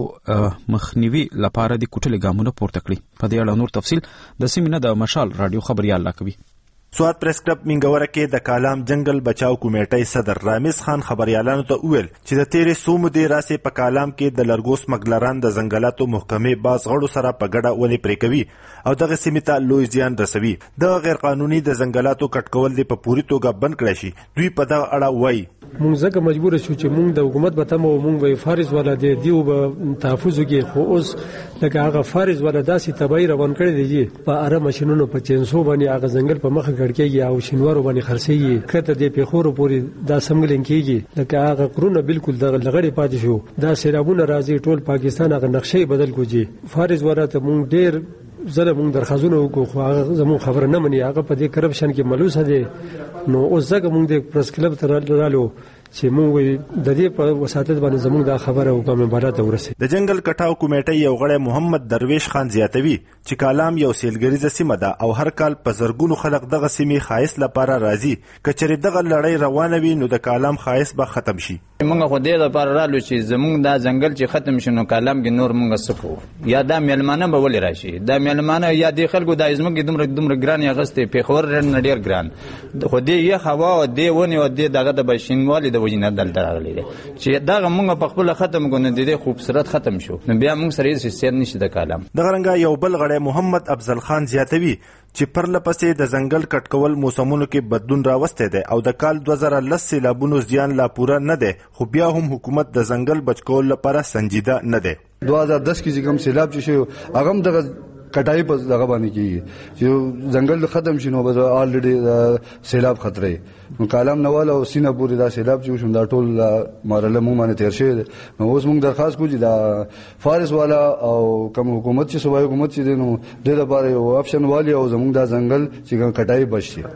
مخنیوي لپاره د کوټلې ګامونه پورته کړي. په دې اړه نور تفصیل د سیمې نه د مشال رادیو خبريال لا کوي. سوات پریس کلب منګوره کې د کالام جنگل بچاو کمیټې صدر رامز خان خبريالانو ته وویل چې د تیرې څو مودې راسې په کالام کې د لرګو سمګلران د ځنګلاتو محکمې باز غړو سره په ګډه ونې پرې کوي او دغه سیمې ته لوی زیان رسوي. د غیر قانوني د ځنګلاتو کټکول د په پوری توګه بند کړی شي. دوی په دغه اړه وایي مونږ ځکه مجبور شو چې مونږ د حکومت به تمو مونږ به فارز ولا دی دیو به تحفظ وکړي، خو اوس لکه هغه فارز ولا داسې تبعی روان کړی دی په اره ماشینونو په چینسو باندې هغه ځنګل په مخه کړکېږي او شینوارو باندې خرڅېږي کته د پیښورو پورې دا سمګلین کېږي. لکه هغه قرونه بالکل دغه لغړې پاتې شو، دا سیلابونه راځي ټول پاکستان هغه نقشې بدل کوي. فارز ولا ته مونږ ډېر زله مونږ درخواستونه وکړو خو هغه زموږ خبره نه مني، هغه په دې کرپشن کې ملوثه دی. نو اوس ځکه مونږ د پریس کلب ته رالو چې مونږ د دې په وساتت باندې زموږ د خبره وکړو مبارات ورسې. د جنگل کټاو کمیټې یو غړی محمد درویش خان زیاتوي چې کالام یو سیلګریزه سیمه ده او هر کال په زرګونو خلک دغه سیمې خایس لپاره راځي. کچری دغه لړۍ روانه وي نو د کالام خایس به ختم شي. مونږ خو دې لپاره رالو چې زموږ دا ځنګل چې ختم شي نو کالام کې نور مونږ صفو یا دا میلمانه به ولې راشي. دا میلمانه یا د خلکو د ازمکه دومره دومره ګران یا غسته پیښور نه ډیر ګران خو دې یې هوا او دې ونی او دې دغه د بشینوالي د وجنه دلته راغلي چې دا مونږ په خپل ختم کو نه دې خوبصورت ختم شو نو بیا مونږ سره یې سیر نشي د کالام. دغه رنګ یو بل غړی محمد افضل خان زیاتوي چې پر لپسې د ځنګل کټکول موسمونو کې بدلون راوسته ده او د کال دوه زره لس سیلابونو زیان لا پوره نه ده، خو بیا هم حکومت د ځنګل بچکول لپاره سنجیده نه ده. دوه هزار دس کې کوم سیلاب چې شو هغه دغه کټای په دغه باندې کیږي چې ځنګل ختم شي نو به الریډي سیلاب خطرې نو کالام نواله او سینه پوری دا سیلاب چې شوم دا ټول مرله مو باندې تیر شي. نو اوس موږ درخواست کوو چې دا فارس والا او کوم حکومت چې صوبایي حکومت چې دینو د لپاره یو اپشن والی او زموږ دا ځنګل چې کټای بشي.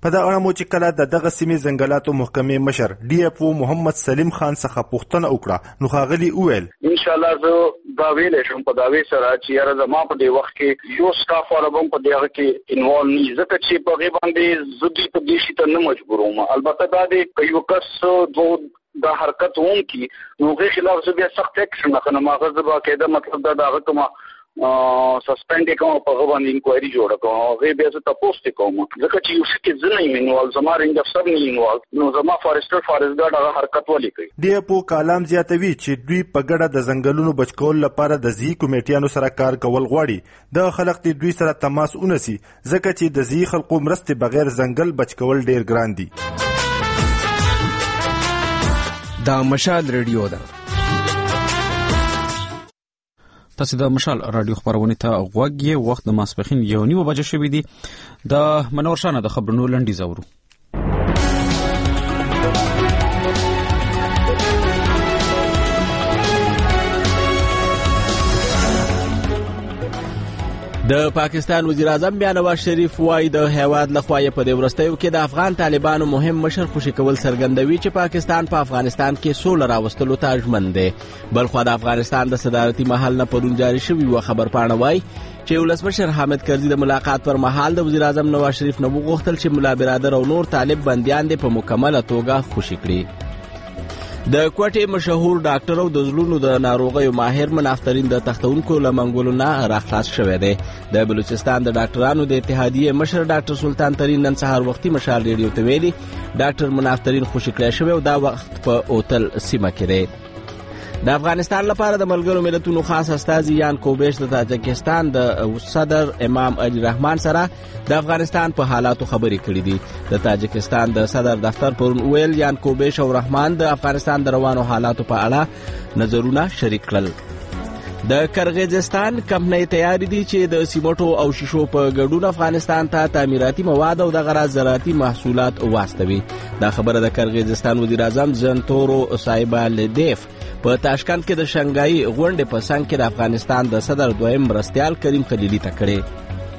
په دا اړه مو چې کله د دغه سیمې ځنګلاتو محکمې مشر ډي اف او محمد سلیم خان څخه پوښتنه وکړه نو ښاغلي وویل ان شاء الله زه دا ویلی شم په دعوې سره چې یاره زما په دې وخت کې یو سټاف والا به هم په دغه کې انوالو نه وي ځکه چې په هغې باندې زه دوی په دې شي ته نه مجبوروم. البته دا دی که یو کس دوه دا حرکت هم کی نو هغې خلاف زه بیا سخت اکشن اخلم. هغه زه باقاعده مطلب دا د هغه کومه سسپینډ یې کوم په هغه باندې انکوایري جوړه کوم هغې بیا زه تپوس ترې کوم ځکه چې یو څه کې زه نه یم انوالو زما رینج افسر نه انوالو نو زما فارسټر فارسټ ګارډ هغه حرکت ولې کوي. ډي اف او کالام زیاتوي چې دوی په ګډه د ځنګلونو بچ کولو لپاره د ځي کمیټیانو سره کار کول غواړي. دغه خلک دې دوی سره تماس ونیسي ځکه چې د ځي خلکو مرستې بغیر ځنګل بچ کول ډیر ګران دي. دا مشال ریډیو ده. تاسو د مشال رادیو خبرونه ته غوږ یې وخت د ماسپخین یو نیمه بجې شوې دي. د منور شانه د خبرونو لنډیز اورو. د پاکستان وزیر اعظم بیا نواز شریف وایي د هیواد لخوا یې په دې وروستیو کې د افغان طالبانو مهم مشر خوشي کول څرګندوي چې پاکستان په افغانستان کې سوله راوستلو ته ژمن دی. بلخوا د افغانستان د صدارتي محل نه پرون جاري شوي یوه خبرپاڼه وایي چې ولسمشر حامد کرزي د ملاقات پر مهال د وزیر اعظم نواز شریف نه وغوښتل چې ملا برادر او نور طالب بندیان دې په مکمله توګه خوشي کړي. د کوټې مشهور ډاکټر او د زړونو د ناروغیو ماهر منافترین د تختونکو له منګولو نه راخلاص شوی دی. د بلوچستان د ډاکټرانو د اتحادیې مشر ډاکټر سلطان ترین نن سهار وختي مشال ریډیو ته ویلي ډاکټر منافترین خوشي کړی شوی او دا وخت په اوتل سیمه کې دی. د افغانستان لپاره د ملګرو ملتونو خاص استازي یان کوبیش د تاجکستان د صدر امام علي رحمان سره د افغانستان په حالاتو خبرې کړې دي. د تاجکستان د صدر دفتر پرون ویل یان کوبیش او رحمان د افغانستان د روانو حالاتو په اړه نظرونه شریک کړل. د کرغیزستان کمپنۍ تیاری دي چې د سیمټو او شیشو په ګډون افغانستان ته تعمیراتي مواد او د غراض زراعتي محصولات واستوي. دا خبره د کرغیزستان وزیر اعظم زنتورو سایبالدیف په تاشکند کې د شنګای غونډې په څنګ کې د افغانستان د صدر دویم مرستیال کریم خلیلي ته کړې.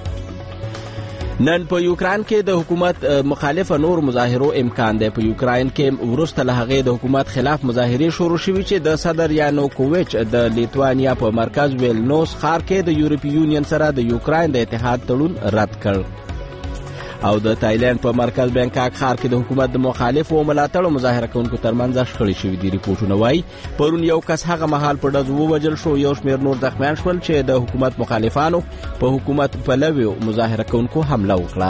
نن په یوکران کې د حکومت مخالفه نور مظاهرو امکان دی. په یوکران کې وروسته له هغې د حکومت خلاف مظاهرې شروع شوي چې د صدر یانوکوویچ د لیتوانیا په مرکز ویلنوس ښار کې د یورپي یونین سره د یوکران د اتحاد تړون رد کړ. او د تایلند په مرکز بانکاک ښار کې د حکومت د مخالفو او ملاتړو مظاهره کوونکو ترمنځ شخړې شوې دي. ریپورټونه وایي پرون یو کس هغه مهال په ډزو ووژل شو، یو شمېر نور زخمیان شول چې د حکومت مخالفانو په حکومت پلویو مظاهره کوونکو حمله وکړه.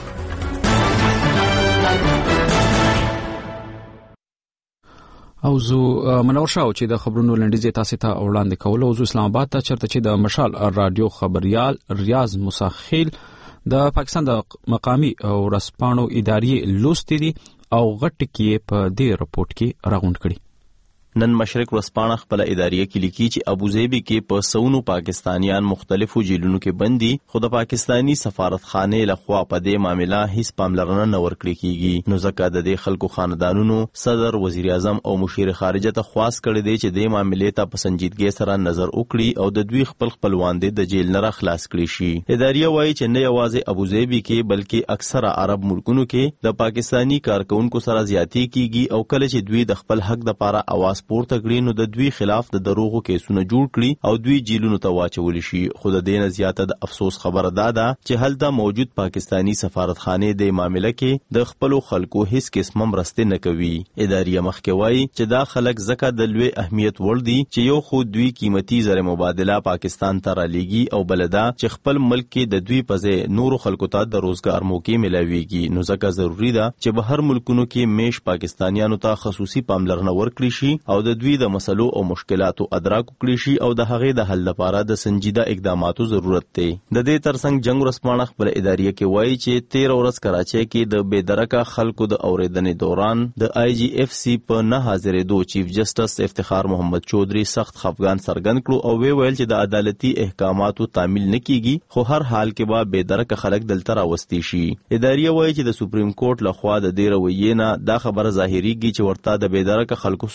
او زه منور شاو چې د خبرونو لنډیز تاسو ته وړاندې کول او زه اسلام آباد ته چرته چې د مشال رادیو خبريال ریاض مساخیل د پاکستان د مقامی او رسپانو ادارې لوستې دي او غټ کې په دې رپورت کې راغونډ کړي. نن مشرق ورځپاڼه خپل اداریه کې لیکي چې ابوظبي کې په سونو پاکستانیان مختلفو جیلونو کې بندي، خو د پاکستانی سفارتخانه لخوا په دې معاملې هیڅ پاملرنه نه ورکړي کیږي. نو ځکه د دې خلکو خاندانونو صدر، وزیر اعظم او مشیر خارجه ته خواست کړی دی چې دې معاملې ته په سنجیدګۍ سره نظر وکړي او د دوی خپل خپلوان د جیل نه راخلاص کړي شي. اداریه وایي چې نه یوازې ابوظبي کې بلکې اکثره عرب ملکونو کې د پاکستانی کارکونکو سره زیاتی کیږي او کله چې دوی د خپل حق لپاره आवाज پورته کړي نو د دوی خلاف د دروغو کیسونه جوړ کړي او دوی جیلونو ته واچول شي. خو د دې نه زیاته د افسوس خبره دا ده چې هلته موجود پاکستانی سفارتخانه د معاملې کې د خپل خلکو هیڅ قسمه مرسته نه کوي. اداریه مخکې وایي چې دا خلک زکه د لوی اهمیت ور دي چې یو خو دوی قیمتي زر مبادله پاکستان ته را لېږي او بلدا چې خپل ملک کې د دوی په ځای نورو خلکو ته د روزګار موقع ملاويږي. نو ځکه ضروری ده چې بهر ملکونو کې میش پاکستانیانو ته خصوصي پاملرنه ورکړي شي او د دوی د مسلو او مشکلاتو ادراک وکړي شي او د هغې د حل لپاره د سنجیده اقداماتو ضرورت دی. د دې ترڅنګ جنگ ورځپاڼه خپل اداریه کې وایي چې تیره ورځ کراچۍ کې د بېدرکه خلکو د اورېدنې دوران د آی جی اف سی په نه حاضرېدو چیف جسټس افتخار محمد چودھری سخت خفګان څرګند کړو او وی ویل چې د عدالتي احکاماتو تعمیل نه کیږي، خو هر حال کې به بېدرکه خلک دلته راوستي شي. اداریه وایي چې د سپریم کورټ لخوا د دې رویې نه دا خبره ظاهرېږي چې ورته د بېدرکه خلکو څومره احساس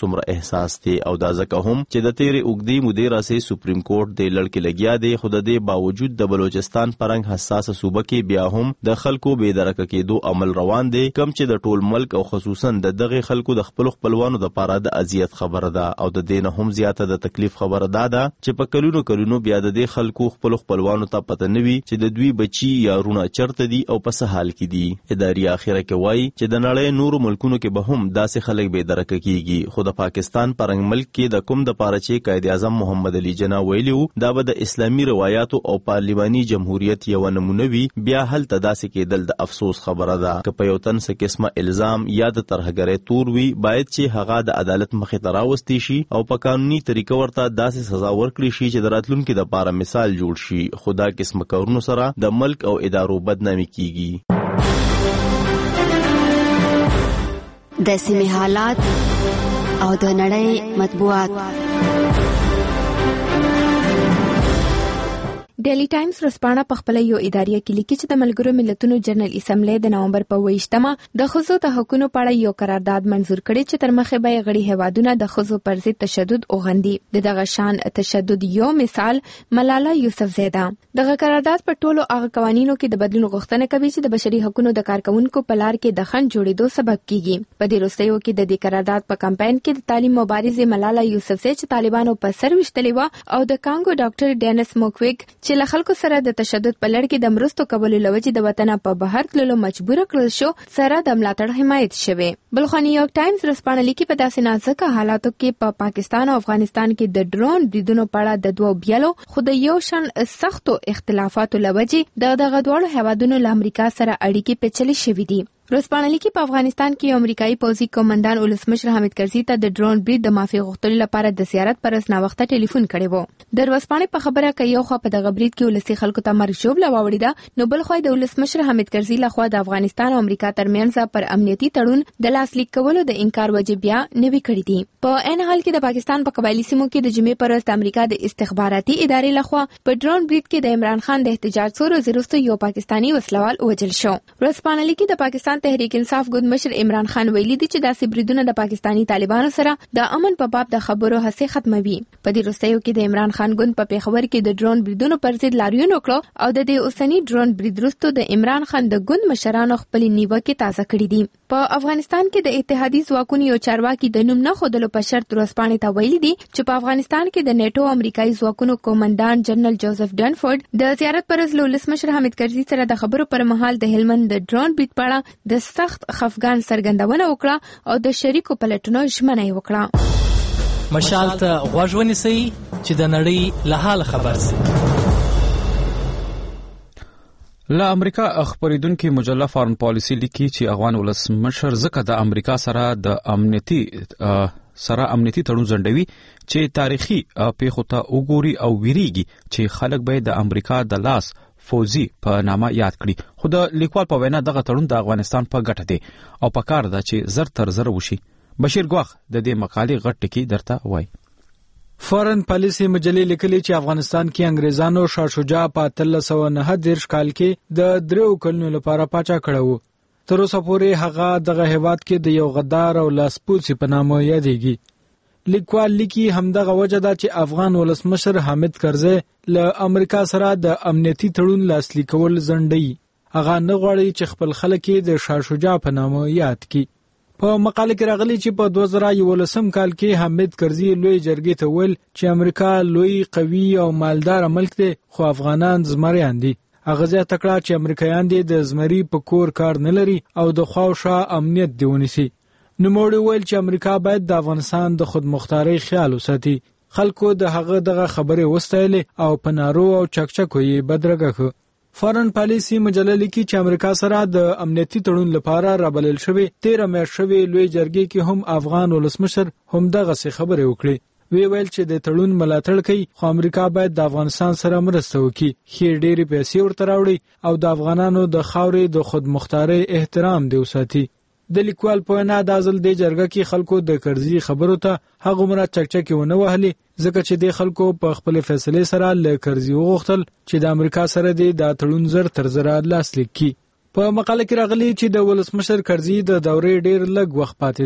احساس دی او دا ځکه هم چې د تیرې اوږدې مودې راسې سپریم کورټ د لړ کې لګیا دی، خو د دې باوجود د بلوچستان پرنګ حساسه صوبه کې بیا هم د خلکو بې درکه کېدو عمل روان دی، کم چې د ټول ملک او خصوصا د دغه خلکو د خپل خپلوانو د پاره د اذیت خبره ده او د دې نه هم زیاته د تکلیف خبره ده ده چې په کلونو کلونو بیا د دې خلکو خپل خپلوانو ته پته نه وي چې د دوی بچي یا رونه چرته دي او په څه حال کې دي. اداري اخره کې وایي چې د نړۍ نورو ملکونو کې به هم داسې خلک بې درکه کیږي، خو د پاکستان پرنګ ملک کې د کوم د پاره چې قائد اعظم محمد علي جناح ویلي وو دا به د اسلامي روایاتو او پارلیماني جمهوریت یو نمونه وي، بیا هلته داسې کېدل د افسوس خبره ده. که په یو تن څه قسمه الزام یا د ترهګرۍ تور وي، باید چې هغه د عدالت مخې ته راوستي شي او په قانوني طریقه ورته داسې سزا ورکړي شي چې د راتلونکي دپاره مثال جوړ شي، خو دا قسمه کارونو سره د ملک او ادارو بدنامي کیږي. د سیمې حالات او د نړۍ مطبوعات. ډیلی ټایمز ورځپاڼه په خپل یو اداري کې لیکي چې د ملګرو ملتونو جنرال اسمبلی د نومبر په ویشتمه د ښځو د حقوقو په اړه یو قرارداد منزور کړی چې تر مخه به غړي هیوادونه د ښځو پر ضد تشدد اوغندي. د دغه شان تشدد یو مثال ملاله یوسفزۍ ده. دغه قرارداد په ټولو هغه قوانینو کې د بدلون غوښتنه کوي چې د بشري حقوقو د کارکونکو په لار کې د خنډ جوړېدو سبب کیږي. په دې وروستیو کې د دې قرارداد په کمپاین کې د تعلیم مبارزه ملاله یوسفزۍ چې طالبانو په سر وشتلې و او د کانګو ډاکټر ډینس موکویګ چې له خلکو سره د تشدد په لړ کې د مرستو کولو لوجې د وطن په بهر تللو مجبور کړل شو سره د ملاتړ حمایت شوه. بلخو نیویارک ټایمز ورځپاڼه لیکي په داسې نازکه حالاتو کې په پا پاکستان او افغانستان کې د ډرون بریدونو په اړه د دوه بیلو خو د یو شان سختو اختلافاتو لوجې د دغه دوه هیوادونو له امریکا سره اړیکې پیچلې شوې دي. ورځپاڼه لیکي په افغانستان کې امریکایي پوځي قومندان ولسمشر حامد کرزي ته د ډرون برید د معافي غوښتلو لپاره د زیارت پر اسنا وخت ټلیفون کړی وو. د ورځپاڼې په خبره کې یو خو په دغه برید کې ولسی خلکو ته مرګ ژوبله واوړی ده، نو بل خو د ولسمشر حامد کرزي لخوا د افغانستان او امریکا ترمنځ پر امنیتي تړون د لاسلیک کولو د انکار وجه بیا نوي کړی دي. په ان حال کې د پاکستان په قبایلی سیمو کې د جمعې پر ورځ د امریکا د استخباراتي ادارې لخوا په ډرون برید کې د عمران خان د احتجاج څو ورځې وروسته یو پاکستانی وسلوال وژل شو. ورځپاڼه لیکي د پاکستان تحریک انصاف مشر عمران خان ویلي دي چې داسې بریدونه د پاکستانی طالبانو سره د امن په باب د خبرو هڅې ختموي. په دې وروستیو کې د عمران خان ګوند په پیښور کې د ډرون بریدونو پر ضد لاریون وکړو او د دې اوسنی ډرون برید وروسته د عمران خان د ګوند مشرانو خپل نیوکې تازه کړې دي. په افغانستان کې د اتحادیې ځواکونو یو چارواکي د نوم نه ښودلو په شرط ورځپاڼې ته ویلي دي چې په افغانستان کې د نیټو امریکایي ځواکونو قومندان جنرال جوزف ډنفورد د زیارت پر ورځ له ولسمشر حامد کرزي سره د خبرو پر مهال د هلمند د ډرون برید په اړه د سخت خفګان څرګندونه وکړه او د شریکو پلټنو ژمنه یې وکړه. مشال ته غوږ ونیسئ چې د نړۍ له حال خبر شئ. له امریکا خبرېدونکي مجله فارن پالیسي لیکي چې افغان ولسمشر ځکه د امریکا سره د امنیتي سره امنیتي تړون ځنډوي چې تاریخي پیښو ته وګوري او ویریږي چې خلک به د امریکا د لاس فوزي په نامه یاد کړي. خو د لیکوال په وینا دغه تړون د افغانستان په ګټه دی او په کار ده چې زر تر زر وشي. بشیر ګواخ د دې مقالې غټ ټکی درته وایي. فارن پالیسي مجلې لیکلي چې افغانستان کې انګریزانو شاه شجاع په اتلس سوه نهه دېرش کال کې د دریو کلونو لپاره پاچا کړی و. تر اوسه پورې هغه دغه هیواد کې د یو غدار او لاسپوڅي په نامه یادېږي. لیکوال لیکي همدغه وجه ده چې افغان ولسمشر حامد کرزي له امریکا سره د امنیتي تړون لاسلیک کول ځنډوي. هغه نه غواړي چې خپل خلک د شاه شجاع په نامه یاد کړي. په مقاله کې راغلي چې په دوه زره یولسم کال کې حامد کرزي لوی جرګې ته ویل چې امریکا لوی قوي او مالدار ملک دی خو افغانان زمریان دي. هغه زیاته کړه چې امریکایان دي د زمری په کور کار نه لري او د خواوشا امنیت دی ونیسي. نوموړي ویل چې امریکا باید د افغانستان د خودمختارۍ خیال وساتي. خلکو د هغه دغه خبرې وستایلې او په نارو او چکچکو یې بدرګه کړ. فارن پالیسي مجله لیکي چې امریکا سره د امنیتي تړون لپاره رابلل شوی تیره میاشت شوی لوی جرګې کې هم افغان ولسمشر هم دغه څه خبرې وکړي. وی ویل چې د تړون ملاتړ کوي خو امریکا باید د افغانستان سره مرسته وکړي، خیر ډېری پیسې ورته راوړي او د افغانانو د خاورې د خودمختارۍ احترام دی وساتي. د لیکوال په وینا د ازل د جرګه کې خلکو د کرزي خبرو ته هغه مره چکچکې ونه وهلي ځکه چې د خلکو په خپل فیصله سره له کرزي وغوښتل چې د امریکا سره د تړون زر تر زر لاسلیک کړي. په مقاله کې راغلي چې د ولسمشر کرزي د دورې ډېر لږ وخت پاتې دی.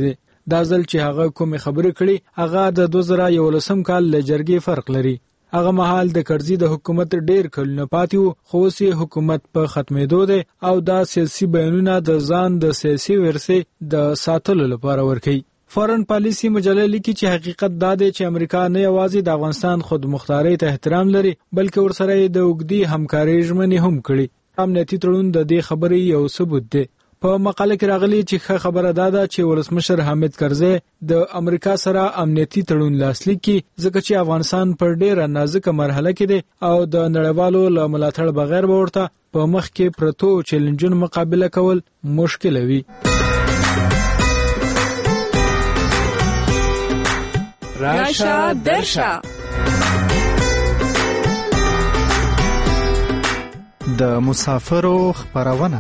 دا ځل چې هغه کوم خبرې کړي هغه د دوه زره یولسم کال له جرګې فرق لري. هغه مهال د کرزي د حکومت ډیر کلونه پاتې وو، خو اوس حکومت په ختمېدو دی او دا سیاسي بیانونه د ځان د سیاسي ورثې د ساتلو لپاره ورکوي. فارن پالیسی مجله لیکي چې حقیقت دا دی چې امریکا نه یوازې د افغانستان خود مختارۍ ته احترام لري بلکې ورسره د اوږدې همکارۍ ژمنې هم کړي. امنیتي تړون د دې خبرې یو ثبوت دی. په مقاله کې راغلي چې ښه خبره دا ده چې ولسمشر حامد کرزي د امریکا سره امنیتي تړون لاسلیک کړي ځکه چې افغانستان پر ډیره نازکه مرحله کې دی او د نړیوالو له ملاتړ بغیر به ورته په مخ کې پرتو چیلنجونو مقابله کول مشکل وي. راشه درشه د مسافرو خبرونه.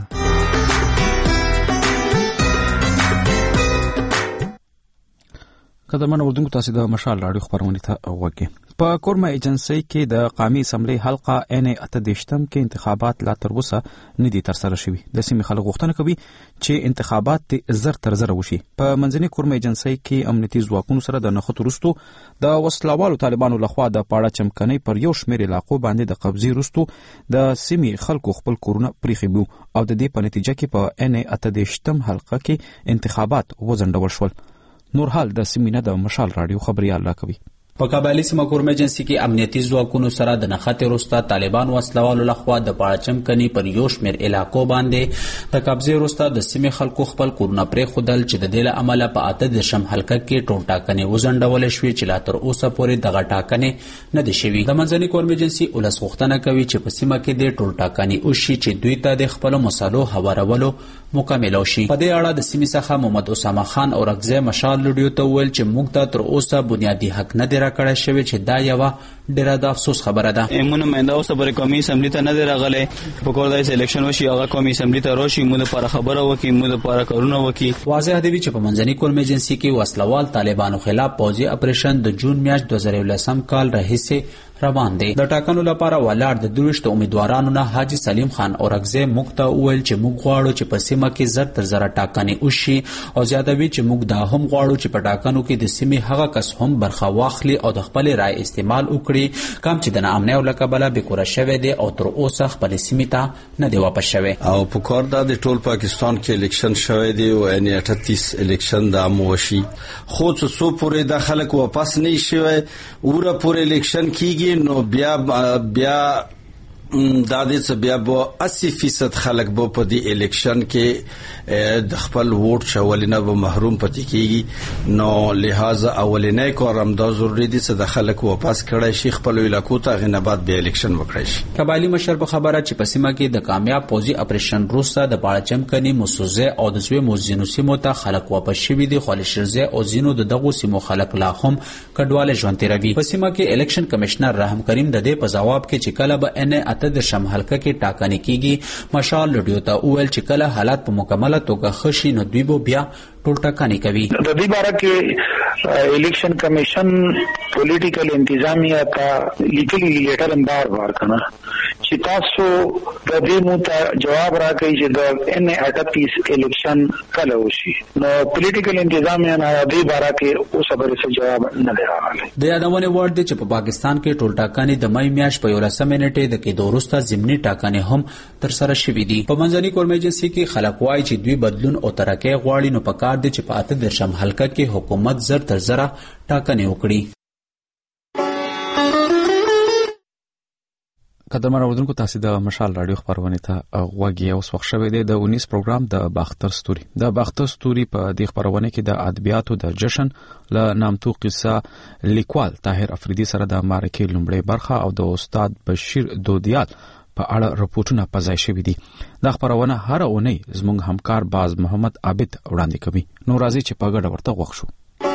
قدرمن اردوونکو تاسو د مشال راډیو خبرونه ته وګورئ. په کورما ایجنسی کې د قومي اسمبلی حلقه ان اتدشتم کې انتخابات لا تر اوسه نه دي ترسره شوي. د سیمې خلک غوښتنه کوي چې انتخابات زر تر زر وشي. په منځني کورما ایجنسی کې امنیتي ځواکونو سره د نښتو وروسته د وسلوالو طالبانو لخوا د پاړه چمکنۍ پر یو شمېر علاقو باندې د قبضې وروسته د سیمې خلکو خپل کورونه پریښي وو او د دې په نتیجه کې په ان اتدشتم حلقه کې انتخابات وځنډول شول. نور حال د سیمینه د مشال راډیو خبريال راکوي. په قبایلی سیمه کورما ایجنسی کې امنیتي ځواکونو سره د نښتې وروسته طالبان وسلوالو لخوا د پاړه چمکنۍ پر یو شمېر علاقو باندې د قبضې وروسته د سیمې خلکو خپل کورونه پرېښودل چې د دې له امله په اته دېرشم حلقه کې ټول ټاکنې وځنډولې شوې چې لا تر اوسه پورې دغه ټاکنې نه دي شوي. د منځني کورما ایجنسي ولس غوښتنه کوي چې په سیمه کې د ټول ټاکنې وشي چې دوی ته د خپلو مسالو هوارولو مکمل شي. په دې اړه د سیمې څخه محمد اسامه خان اورکزی مشال لډیو ته وویل چې موږ ته تر اوسه بنیادي حق نه دی راکړی شوی چې دا یوه ډیره د افسوس خبره ده. موږ نماینده اوسه پورې قومي اسمبلي ته نه دی راغلی. په کور داسې الیکشن وشي هغه قومي اسمبلي ته راشي موږ لپاره خبره وکړي موږ لپاره کارونه وکړي. واضح دی چې په منځني کورما ایجنسي کې وسلوال طالبانو خلاف پوځي اپریشن د جون میاشت دوه زره یولسم کال راهیسې روان دی. د ټاکنو لپاره ولاړ د دویشت امیدوارانو نه حاجی سلیم خان اورکزی موږ ته وویل چې موږ غواړو چې په سیمه کې زر تر زره ټاکنې وشي او زیاتوي چې موږ دا هم غواړو چې په ټاکنو کې د سیمې هغه کس هم برخه واخلي او د خپل رای استعمال وکړي کوم چې د ناامنۍ له کبله بېکوره شوی دی او تر اوسه خپل سیمې ته نه دی واپس شوی. او په کار دا د ټول پاکستان کې الیکشن شوی دی او ان اٹھتیس الیکشن د موشي خو څو پورې د خلک واپس نه شوی اوره پورې الیکشن کیږي نو بیا بیا دا دې څه بیا به اسی فیصد خلک به په دې الیکشن کې د خپل ووټ چولینه به محروم پاتې کیږي. نو لہذا اولنې کارم دا ضروری دي چې د خلک واپس کړي شي خپل علاقو ته غنه بعد به الیکشن وکړي شي. قبایلی مشر په خبره چې په سیمه کې د کامیاب پوځي اپریشن وروسته د پاړه چمکنۍ مسوزه او د سوي موزینو سیمو ته خلک واپس شوي دي خو لشرزه او زینو د دغو سیمو خلک لا هم کډواله ژوند تیروي. په سیمه کې الیکشن کمشنر رحم کریم د دې په جواب کې چې کله به ان د شم حلقه کې ټاکنې کیږي مشال لډیو ته وویل چې کله حالات په مکمله توګه خشي نو دوی به بیا ټول ټاکنې کوي. د دې باره کې الیکشن کمیشن پولیټیکل انتظامیه ته لیکلي لیټر هم بار بار کنه چې تاسو د دې مو ته جواب راکړئ چې د ان اٹھتیس الیکشن کله وشي. نو پولیټیکل انتظامیه نه دې باره کې اوس خبرې څه جواب نه دی راغلی. د یادونه وړ دی چې په پاکستان کې ټول ټاکنې د مې میاشت په یولسمه نیټه د کېدو وروسته ضمني ټاکنې هم تر سره شوې دي. په منځني کورما ایجنسي کې خلک وایي چې دوی بدلون او ترقۍ غواړي نو په کار دي چې په اته دېرشم حلقه کې حکومت زر تر زره ټاکنې وکړي. قدرمن اردوونکو تاسو د مشال راډیو خبرونه ته غوږی اوس وخت شوی دی د اونیس پروګرام د باختر ستوري. د باختر ستوري په دې خبرونه کې د ادبیاتو د جشن له نامتو قصه لیکوال طاهر افریدي سره د مارکې لومړی برخه او د استاد بشیر دودیال په اړه راپورټونه په ځای شوي دي. دا خبرونه هر اونۍ زموږ همکار باز محمد عابد وړاندې کوي. نو راځي چې په ګډه ورته غوښ شو.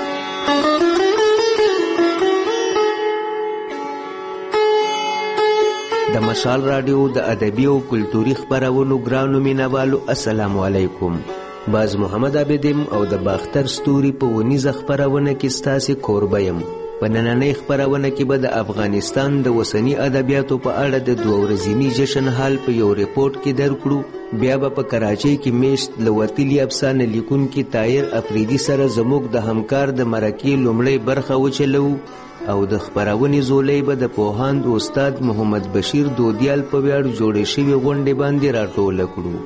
د مشال راډیو د ادبي او کلتوري خبرونو ګرانو مینوالو السلام علیکم. باز محمد عابدم او د باختر ستوري په ونیزه خبرونه کې ستاسو کوربه یم. په نننۍ خپرونه کې به د افغانستان د وسني ادبیاتو په اړه د دوه ورځني جشن حال په یو ریپورت کې درکړو. بیا به په کراچۍ کې میشت له وتلي افسانه لیکونکي طاهر افریدي سره زموږ د همکار د مرکې لومړۍ برخه وچلو او د خپرونې زولۍ به د پوهاند استاد محمد بشیر دودیال په ویاړ جوړې شوې غونډې باندې راټوله کړو.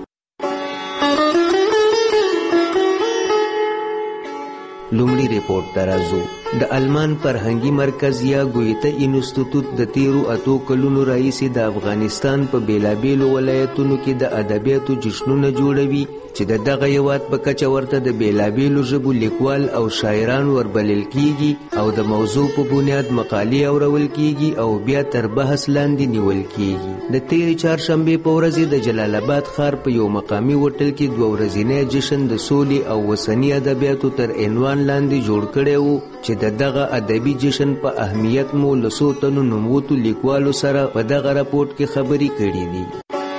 لومړی ریپورت ته راځو. د المان فرهنګي مرکز یا ګویته انسټیټیوټ د تیرو اتو کلونو راهیسې د افغانستان په بیلابیلو ولایتونو کې د ادبیاتو جشنونه جوړوي چې د دغه هیواد په کچه ورته د بیلابیلو ژبو لیکوال او شاعران وربلل کیږي او د موضوع په بنیاد مقالې اورول کیږي او بیا تر بحث لاندې نیول کیږي. د تیرې چهارشنبې په ورځ د جلال آباد ښار په یو مقامي هوټل کې دوه ورځنی جشن د سولې او وسني ادبیاتو تر عنوان لاندې جوړ کړی و چې د دغه ادبي جشن په اهمیت مو له څو تنو نوموتو لیکوالو سره په دغه راپورټ کې خبرې کړې دي.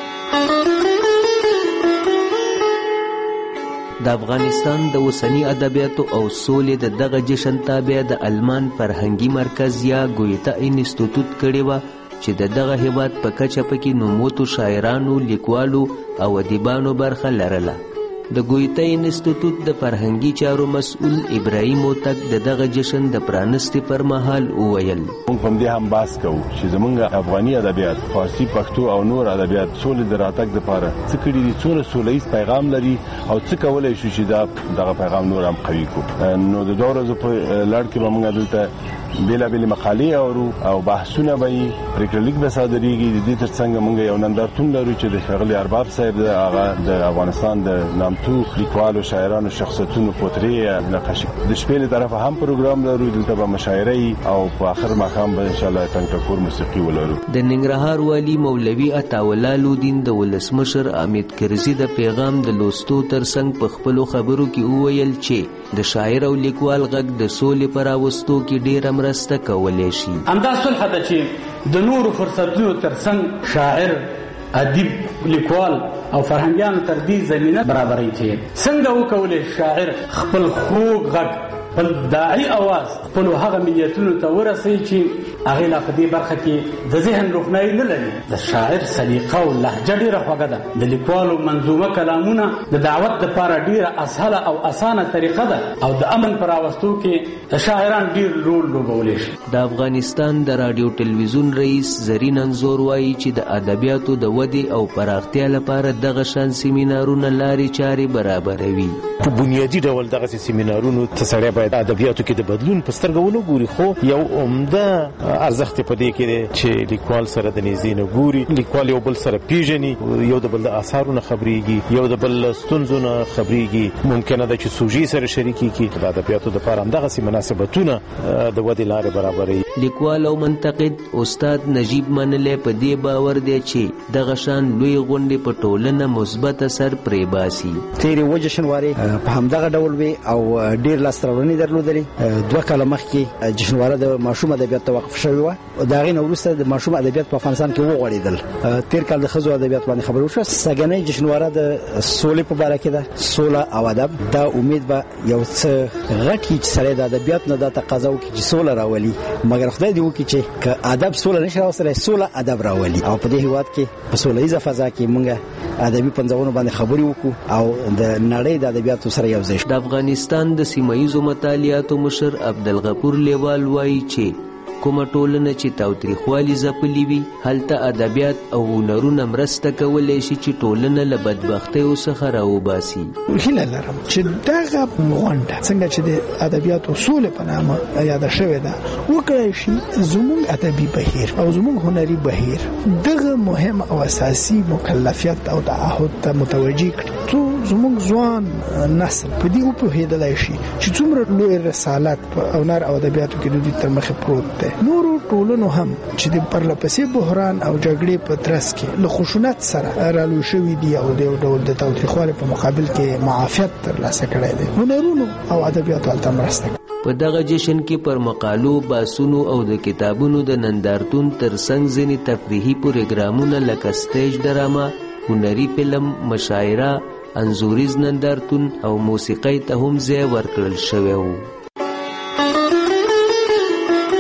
د افغانستان د وسني ادبیاتو او سولې د دغه جشن تابع د المان فرهنګي مرکز یا ګویته انسټیټیوټ کړی وه چې د دغه هیواد په کچه پکې نوموتو شاعرانو، لیکوالو او ادیبانو برخه لرله. د ګویته انسټیټیوټ د فرهنګي چارو مسؤل ابراهیم اوتک د دغه جشن د پرانستې پر مهال وویل: موږ په همدې هم بحث کوو چې زموږ افغاني ادبیات، فارسي، پښتو او نور ادبیات سولې د راتګ دپاره څه کړي دي، څومره سوله ییز پیغام لري او څه کولی شو چې دا دغه پیغام نور هم قوي کړو. نو د دوه ورځو په لړ کې به موږ دلته بیلابیلې مقالې اورو او بحثونه به یې پرېکړه لیک به صادرېږي. د دې تر څنګ موږ یو نندارتون لرو چې د ښاغلي ارباب صاحب د هغه د افغانستان د نامتو لیکوالو، شاعرانو، شخصیتونو پورترې نقاشي. د شپې له طرفه هم پروګرام لرو، دلته به مشاعره او په آخر ماښام به انشاءالله ټنګ ټکور موسیقي ولرو. د ننګرهار والي مولوي عطاالله لودین د ولسمشر حامد کرزي د پیغام د لوستو ترڅنګ په خپلو خبرو کې وویل چې د شاعر او لیکوال غږ د سولې په راوستو کې ډېره مرسته کولی شي. همدا صلح ده چې د نورو فرصتونو ترڅنګ شاعر، ادیب، لیکوال او فرهنګیانو تر دې زمینه برابروي چې څنګه وکولی شاعر خپل خوږ غږ، خپل داعي اواز خپلو هغه ملیتونو ته ورسوي چې هغې لا په دې برخه کې د ذهن روښنایي نه لري. د شاعر سلیقه او لهجه ډېره خوږه ده. د لیکوالو منظومه کلامونه د دعوت دپاره ډېره اسهله او اسانه طریقه ده او د امن په راوستو کې د شاعران ډېر رول لوبولی شي. د افغانستان د راډیو ټلویزیون رئیس زرین انځور وایي چې د ادبیاتو د ودې او پراختیا لپاره دغه شان سیمینارونه لارې چارې برابروي. په بنیادي ډول دغه سیمینارونو ته سړی باید ادبیاتو کې د بدلون په سترګه ونه ګوري، خو یو عمده ارزښت په دې کې دی چې لیکوال سره د نږدې نه ګوري، لیکوال یو بل سره پیژني، یو د بل د آثارو نه خبرېږي، یو د بل ستونزو نه خبرېږي. ممکنه ده چې سوژې سره شریکې کړي. د ادبیاتو دپاره همدغسې مناسبتونه د ودې لارې برابروي. لیکوال او منتقد استاد نجیب منلی په دې باور دی چې دغه شان لوی غونډې په ټولنه مثبت اثر پرې باسي. تیرې اووه جشنوارې په همدغه ډول وي او ډېر لاسته راوړنې درلودلې. دوه کاله مخکې جشنواره د ماشوم ادبیات توقف شوې وه. د هغې نه وروسته د ماشوم ادبیات په افغانستان کې وغوړېدل. تیر کال د ښځو ادبیات باندې خبرې وشوه. سږنۍ جشنواره د سولې په باره کې ده، سوله او ادب. دا امید به یو څه غټ کړي چې سړی د ادبیات نه دا تقاضا وکړي چې سوله راولي، مګر خدای دې وکړي چې که ادب سوله نشي راوستلی، سوله ادب راولي. او په دې هېواد کې په سوله ییزه فضا کې موږ ادبي پنځونو باندې خبرې وکړو او د نړۍ د ادبیاتو سره یو ځای شو. د افغانستان د سیمه ییزو مطالعاتو مشر عبدالغفور لیوال وایي چې کومه ټولنه چې تاوتریخوالي ځپلي وي هلته ادبیات او هنرونه مرسته کولی شي چې ټولنه له بدبختیو څخه راوباسي. هیله لرم چې دغه غونډه څنګه چې د ادبیاتو سولې په نامه یاده شوې ده وکړی شي زموږ ادبي بهیر او زموږ هنري بهیر دغه مهم او اساسي مکلفیت او تعهد ته متوجه کړي څو زموږ ځوان نسل په دې وپوهېدلی شي چې څومره لوی رسالت په هنر او ادبیاتو کې د دوی تر مخې پروت دی. نورو ټولنو هم چې د پرلپسې بحران او جګړې په ترڅ کې له خشونت سره رالوی شوي دي او د یو ډول د تاوتریخوالي په مقابل کې معافیت ترلاسه کړی دی. هنرونو او ادبیاتو هلته مرسته کوي. په دغه جشن کې پر مقالو، باسونو او د کتابونو د نندارتون ترڅنګ ځینې تفریحي پروګرامونه لکه سټیج ډرامه، هنري فلم، مشاعره، انځوریز نندارتون او موسیقۍ ته هم ځای ورکړل شوی و.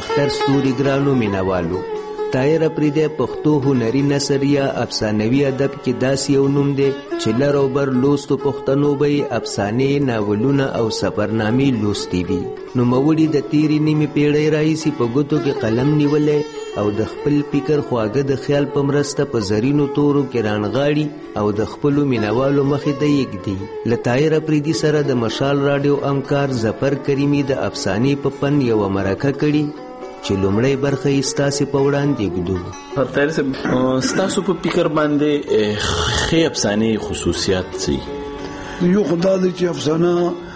باختر ستوري ګرانو مینوالو، طاهر افریدی پښتو هنري نثر یا افسانوي ادب کې داسې یو نوم دی چې لر او بر لوستو پښتنو به یې افسانې، ناولونه او سفرنامې لوستي وي. نوموړي د تېرې نیمې پېړۍ راهیسې په ګوتو کې قلم نیولی او د خپل فکر خواږه د خیال په مرسته په زرینو تورو کې رانغاړي او د خپلو مینوالو مخې ته یږدي. له طاهر افریدي سره د مشال راډیو همکار ظفر کریمي د افسانې په فن یوه مرکه کړي چې لومړی برخه یې ستاسې په وړاندې ږدو. طاهر صاحب، ستاسو په فکر باندې ښې افسانې خصوصیات څه دي؟ یو خدا دی چې افسانه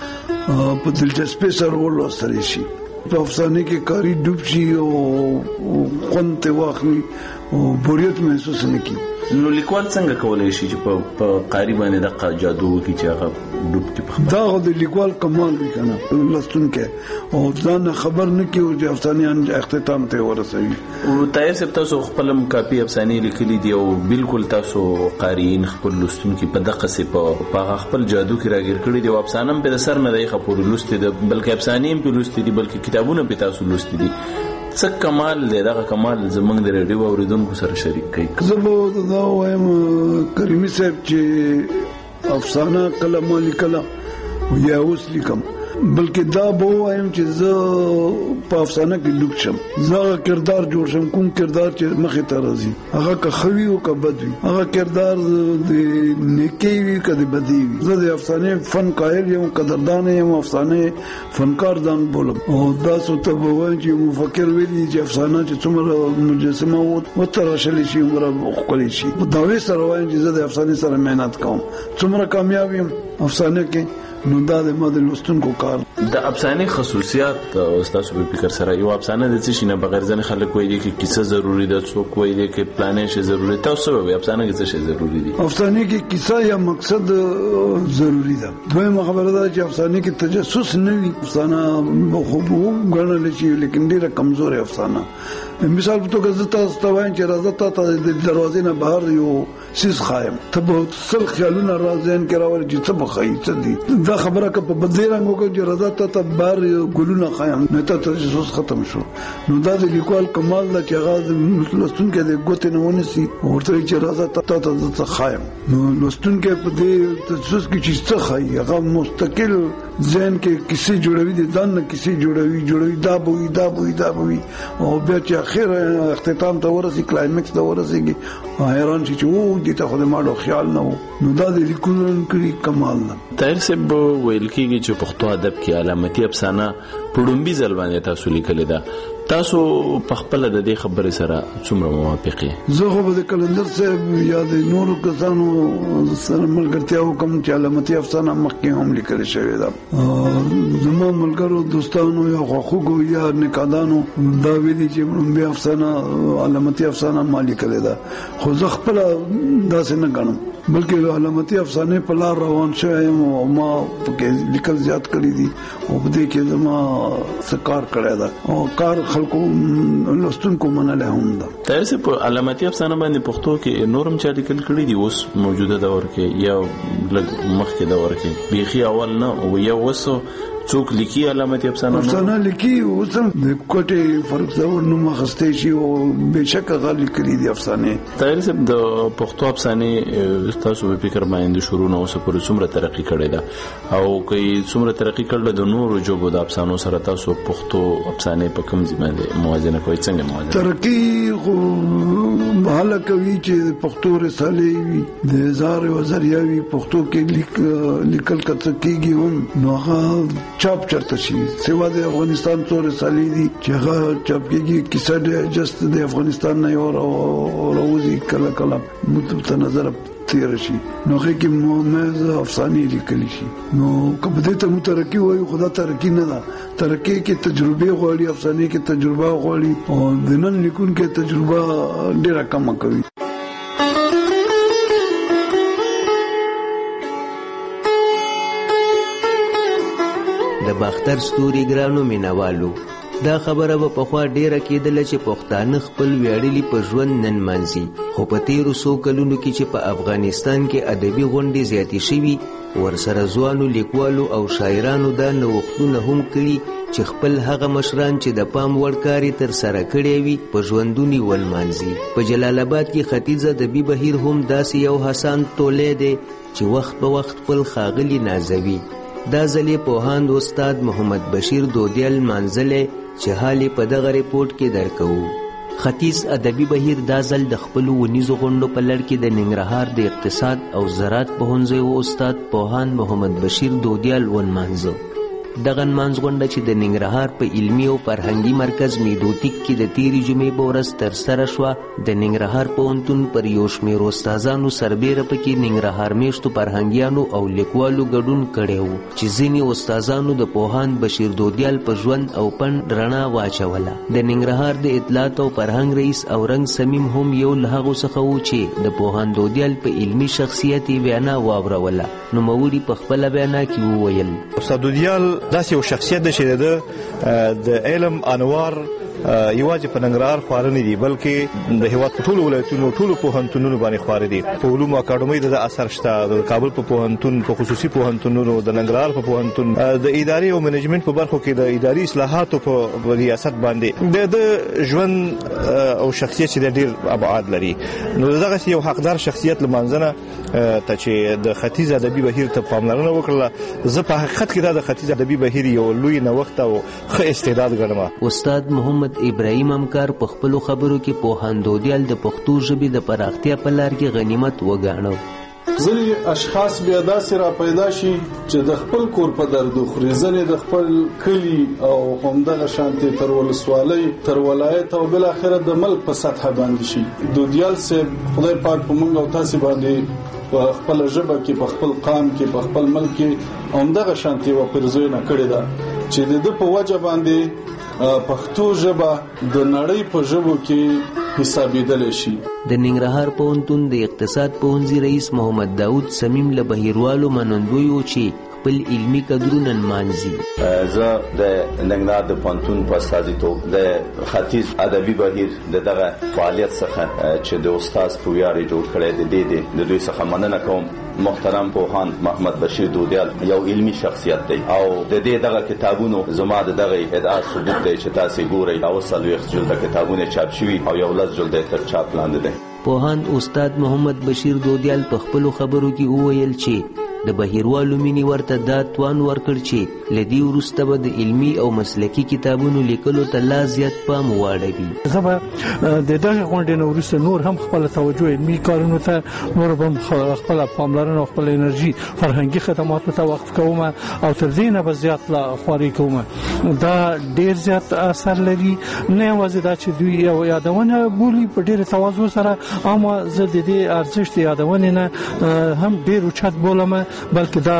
په دلچسپۍ سره ولوستلی شي، په افسانې کې کاری ډوب شي او خوند ترې واخلي او بوریت محسوس نه کړي. نو لیکوال څنګه کولی شي چې په قاري باندې دغه جادو وکړي چې هغه ډوب کړي؟ دا خو د لیکوال کمال وي که نه، لوستونکی او ځان خبر نه کړي چې افسانې اختتام ته ورسوي. طاهر صاحب، تاسو خپل هم کاپي افسانې لیکلي دي او بالکل تاسو قارئین خپل لوستونکي په دقسې په هغه خپل جادو کې راګیر کړي دي او افسانه هم پرې د سر نه دی ښه پورې لوستې ده، بلکې افسانې هم پرې لوستې دي، بلکې کتابونه پرې تاسو لوستي دي. څه کمال دی دغه کمال زموږ د ریډیو اوریدونکو سره شریک کړئ؟ زه به دا وایم کریمي صاحب چې افسانه کله ما لیکله یا اوس لیکم، بلکې دا به وایم چې زه په افسانه کې ډوب شم، زه هغه کردار جوړ شم، کوم کردار چې مخې ته راځي، هغه که ښه وي او که بد وي، هغه کردار د نیکۍ وي که د بدۍ وي. زه د افسانې فن قایل یم، قدردان یم، افسانې فنکار ځان بولم. او داسې ته به وایم چې مفکر ویلي چې افسانه چې څومره مجسمه وتراشلی شي هومره ښکلې شي. په دعوې سره وایم چې زه د افسانې سره محنت کوم، څومره کامیاب یم افسانه کې، نو دا د ما د لوستونکو کار. د افسانې خصوصیات ستاسو په فکر سره یو افسانه د څه شي نه بغیر ځنې خلک وایي دي چې کیسه ضروري ده، څوک وایي دي چې پلانې شي ضروري، تاسو وایي افسانه کې څه شي ضروري دي؟ افسانې کې کیسه یا مقصد ضروري ده. دویمه خبره ده چې افسانې کې تجسس نه وي، افسانه خو ګڼل شي لیکن ډېره کمزورې افسانه. مثال په توګه زه تاسو ته وایم چې راځه تا ته د دروازې نه بهر یو سیز خایم، ته به سل خیالونه را ذهن کې راولي چې څه به ښایي څه دي. دا خبره که په بدې رنګ وکړو چې راځه تا ته بهر ګلونه خایم، نو ته تجسس ختم شو. نو دا د لیکوال کمال ده چې هغه لوستونکی د ګوتې نه ونیسي او ورته وایي چې راځه تا ته زه څه خایم. نو لوستونکی په دې تجسس کې چې څه ښایي هغه مستقل ذهن کې کیسې جوړوي، د ځان نه کیسې جوړوي جوړوي دا به وي دا به وي دا به وي او بیا چې اخر اختتام ته ورسي، کلایمکس ته ورسېږي، حیران شي چې او دې ته خو د ماړو خیال نه و. نو دا د لیکونکي کمال ده. طاهر صاحب، ویل کېږي چې پښتو ادب کې علامتي افسانه په ډومبي ځل باندې تاسو لیکلې ده. تاسو په خپل د دې خبرې سره څومره موافق یې؟ زه خو به د کلندر صاحب یا د نورو کسانو سره ملګرتیا وکړم چې علامتي افسانه مخکې هم لیکل شوې ده. زما ملګرو دوستانو یا خواخوږو یا نکادانو دا ویلي چې ډومبي افسانه علامتي افسانه ما لیکلې ده، خو زه خپله داسې نه ګڼم، بلکې علامتي افسانې په لار روان شوی یم او ما پکې لیکل زیات کړي دي او په دې کې زما څه کار کړی ده او کار خلکو لوستونکو منلی هم ده. طاهر صاحب، په علامتي افسانه باندې پښتو کې نور هم چا لیکل کړي دي اوس موجوده دور کې یا لږ مخکې دور کې؟ بیخي اول نه او یا اوس څوک لیکي علامتي افسانه؟ افسانه لیکي اوس هم د کوټې فرق زور نوم اخیستی شي او بېشکه هغه لیکلي دي افسانې. طاهر صاحب، د پښتو افسانې تاسو په فکر باندې شروع نه اوسه پورې څومره ترقي کړې ده او که څومره ترقي کړله د نورو ژبو د افسانو سره تاسو پښتو افسانې په کوم ځای باندې موازنه کوئ؟ څنګه موازنه؟ ترقي خو هله کوي چې پښتو رسالې وي، د هزار او ذریعه وي، پښتو کې لیکل کته کېږي هم، نو هغه چاپ چرته شي. سوا د افغانستان څو رسالې دي چې هغه چاپ کېږي، کیسه جست د افغانستان نه یو راوځي کله کله متنظره تیر شي، نو هغه کې مهمه افسانې لیکل شي. نو کله دې ته مترقي وایي، خدا ترقي نه ده، ترقي کې تجربه غواړي، افسانې کې تجربه غواړي او د نن لیکونکو تجربه ډیره کم کوي. د باختر ستوري ګرانو مینوالو، دا خبره به پخوا ډیره کېدله چې پښتانه خپل ویاړلي په ژوند نن مانځي، خو په تیرو څو کلونو کې چې په افغانستان کې ادبي غونډې زیاتې شوي، ورسره ځوانو لیکوالو او شاعرانو دا نوښتونه هم کړي چې خپل هغه مشران چې د پام وړ کار تر سره کړی وي په ژوندوني ولمانځي. په جلال آباد کې ختیځ ادبي بهیر هم داسې یو حسان تولی دی چې وخت په وخت خپل ښاغلي نازوي. دا ځل یې پوهاند استاد محمد بشیر دودیل مانځلی چې حال یې په دغه ریپورټ کې درکوو. ختیځ ادبي بهیر دا ځل د خپلو ونیزو غونډو په لړ کې د ننګرهار د اقتصاد او زراعت پوهنځیو استاد پوهاند محمد بشیر دودیال ونمانځه. دغه نمانځ غونډه چې د ننګرهار په علمي او فرهنګي مرکز میدوتیک کې د تیرې جمعې په ورځ ترسره شوه، د ننګرهار پوهنتون پر یو شمېر استادانو سربیره پکې ننګرهار میشتو فرهنګیانو او لیکوالو ګډون کړی و چې ځینې استادانو د پوهاند بشیر دودیال په ژوند او پند رڼا واچوله. د ننګرهار د اطلاعات او فرهنګ رئیس اورنګ سمیم هم یو له هغو څخه و چې د پوهاند دودیال په علمي شخصیت یې وینا واوروله. نوموړي په خپله وینا کې وویل: استاد دودیال داسې یو شخصیت دی چې د علم انوار یوازې په ننګرهار خواره نه دي، بلکې د هېواد په ټولو ولایتونو ټولو پوهنتونونو باندې خواره دي. په علومو اکاډمۍ د اثر شته، د کابل په پوهنتون، په خصوصي پوهنتونونو، د ننګرهار په پوهنتون، د اداري او منیجمنت په برخو کې د اداري اصلاحاتو په ریاست باندې د ژوند او شخصیت چې ډېر ابعاد لري. نو دغسې یو حقدار شخصیت له منځنه ته چې د ختیځ ادبي بهیر ته پاملرنه وکړله، زه په حقیقت کې دا د ختیځ ادبي بهیر یو لوی نوښت او ښه استعداد ګڼم. استاد محمد ابراهیم امکار په خپلو خبرو کې پوهاند دودیال د پښتو ژبې د پراختیا په لار کې غنیمت وګاڼه. ځینې اشخاص بیا داسې را پیدا شي چې د خپل کور په درد خوري، ځینې د خپل کلي او همدغه شانتې تر ولسوالۍ تر ولایت او بالاخره د ملک په سطحه باندې شي. دودیال صاحب خدای پاک په موږ او تاسې باندې په خپل ژبه کې، په خپل قام کې، په خپل ملک کې همدغه شانتې و پرزوینه کړې ده چې د ده په وجه باندې پښتو ژبه د نړۍ په ژبو کې حسابېدلی شي. د ننګرهار پوهنتون د اقتصاد پوهنځي رئیس محمد داود سمیم له بهیروالو منندوی و چې خپل علمي کدرونه نمانځي. زه د ننګرهار د پوهنتون په استازیتوب د ختیځ ادبي بهیر د دغه فعالیت څخه چې د استاد په ویاړ یې جوړ کړی د دې دی د دوی څخه مننه کوم. محترم پوهاند محمد بشیر دودیال یو علمی شخصیت دی او د دې دغه کتابونو زما د دغه ادعا ثبوت دی چې تاسو ګورئ او څلوېښت جلده کتابونه چاپ شوي او یو لس جلده تر چاپ لاندې دی. پوهاند استاد محمد بشیر دودیال په خپلو خبرو کې وویل چې د بهیروالو مینې ورته دا توان ورکړ چې له دې وروسته به د علمي او مسلکي کتابونو لیکلو ته لا زیات پام واړوي. زه به د دغه غونډې نه وروسته نور هم خپله توجه علمي کارونو ته، نور به هم خپله پاملرنه او خپله انرژي فرهنګي خدماتو ته وقف کوم او تر دې نه به زیات لا خواري کوم. دا ډېر زیات اثر لري، نه یوازې دا چې دوی یو یادونه بولي په ډېرې تواضع سره، اما زه د دې ارزښت یادونې نه هم ډېر اوچت بولم، بلکې دا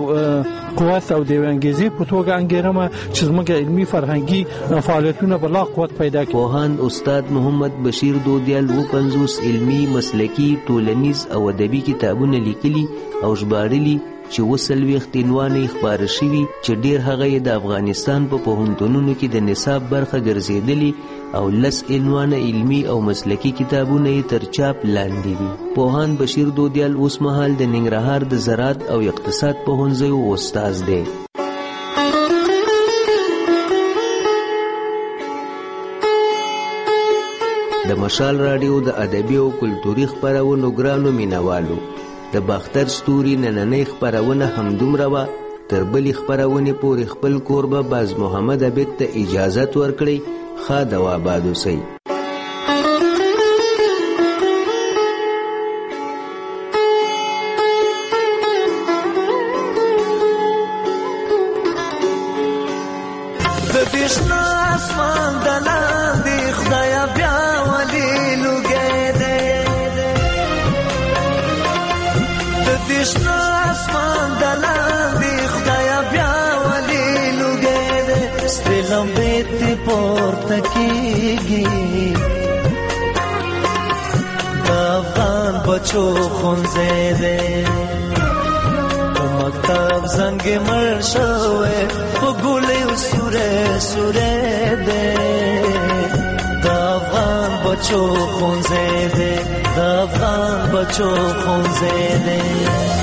د قوت او د انګیزې په توګه انګیرم چې زموږ علمي فرهنګي فعالیتونه به لا قوت پیدا کړي. پوهاند استاد محمد بشیر دودیال و پنځوس علمي، مسلکي، ټولنیز او ادبي کتابونه لیکلي او ژباړلي چې وسلويخت عنوان خبر شوي چې ډیر هغه د افغانستان په پوهنتونونو کې د نصاب برخه ګرځېدلي او لس عنوان علمي او مسلکي کتابونه تر چاپ لاندې دي. پوهاند بشیر دودیال اوس مهال د ننګرهار د زراعت او اقتصاد پوهنځیو استاد دی. د مشال رادیو د ادبي او کلتوري خبرونو ګرانو مینوالو، د باختر ستوري نننۍ خبرونه همدومره وه. تر بلې خبرونې پورې خپل کوربه باز محمد عبید ته اجازت ورکړئ. ښه دوا آباد اوسئ. بچو خونځې دې مکتب زنګ مړ شوې په ګولې سورې سورې دې د افغان بچو خونځې دې د افغان بچو خونځې دې.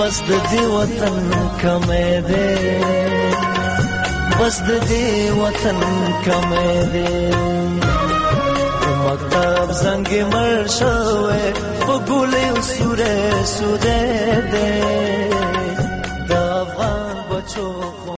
بس د دې وطن کمې ده بس د دې وطن کمې ده مکتب زنګ مړ شوې په ګولې سورې سورې ده د افغان بچو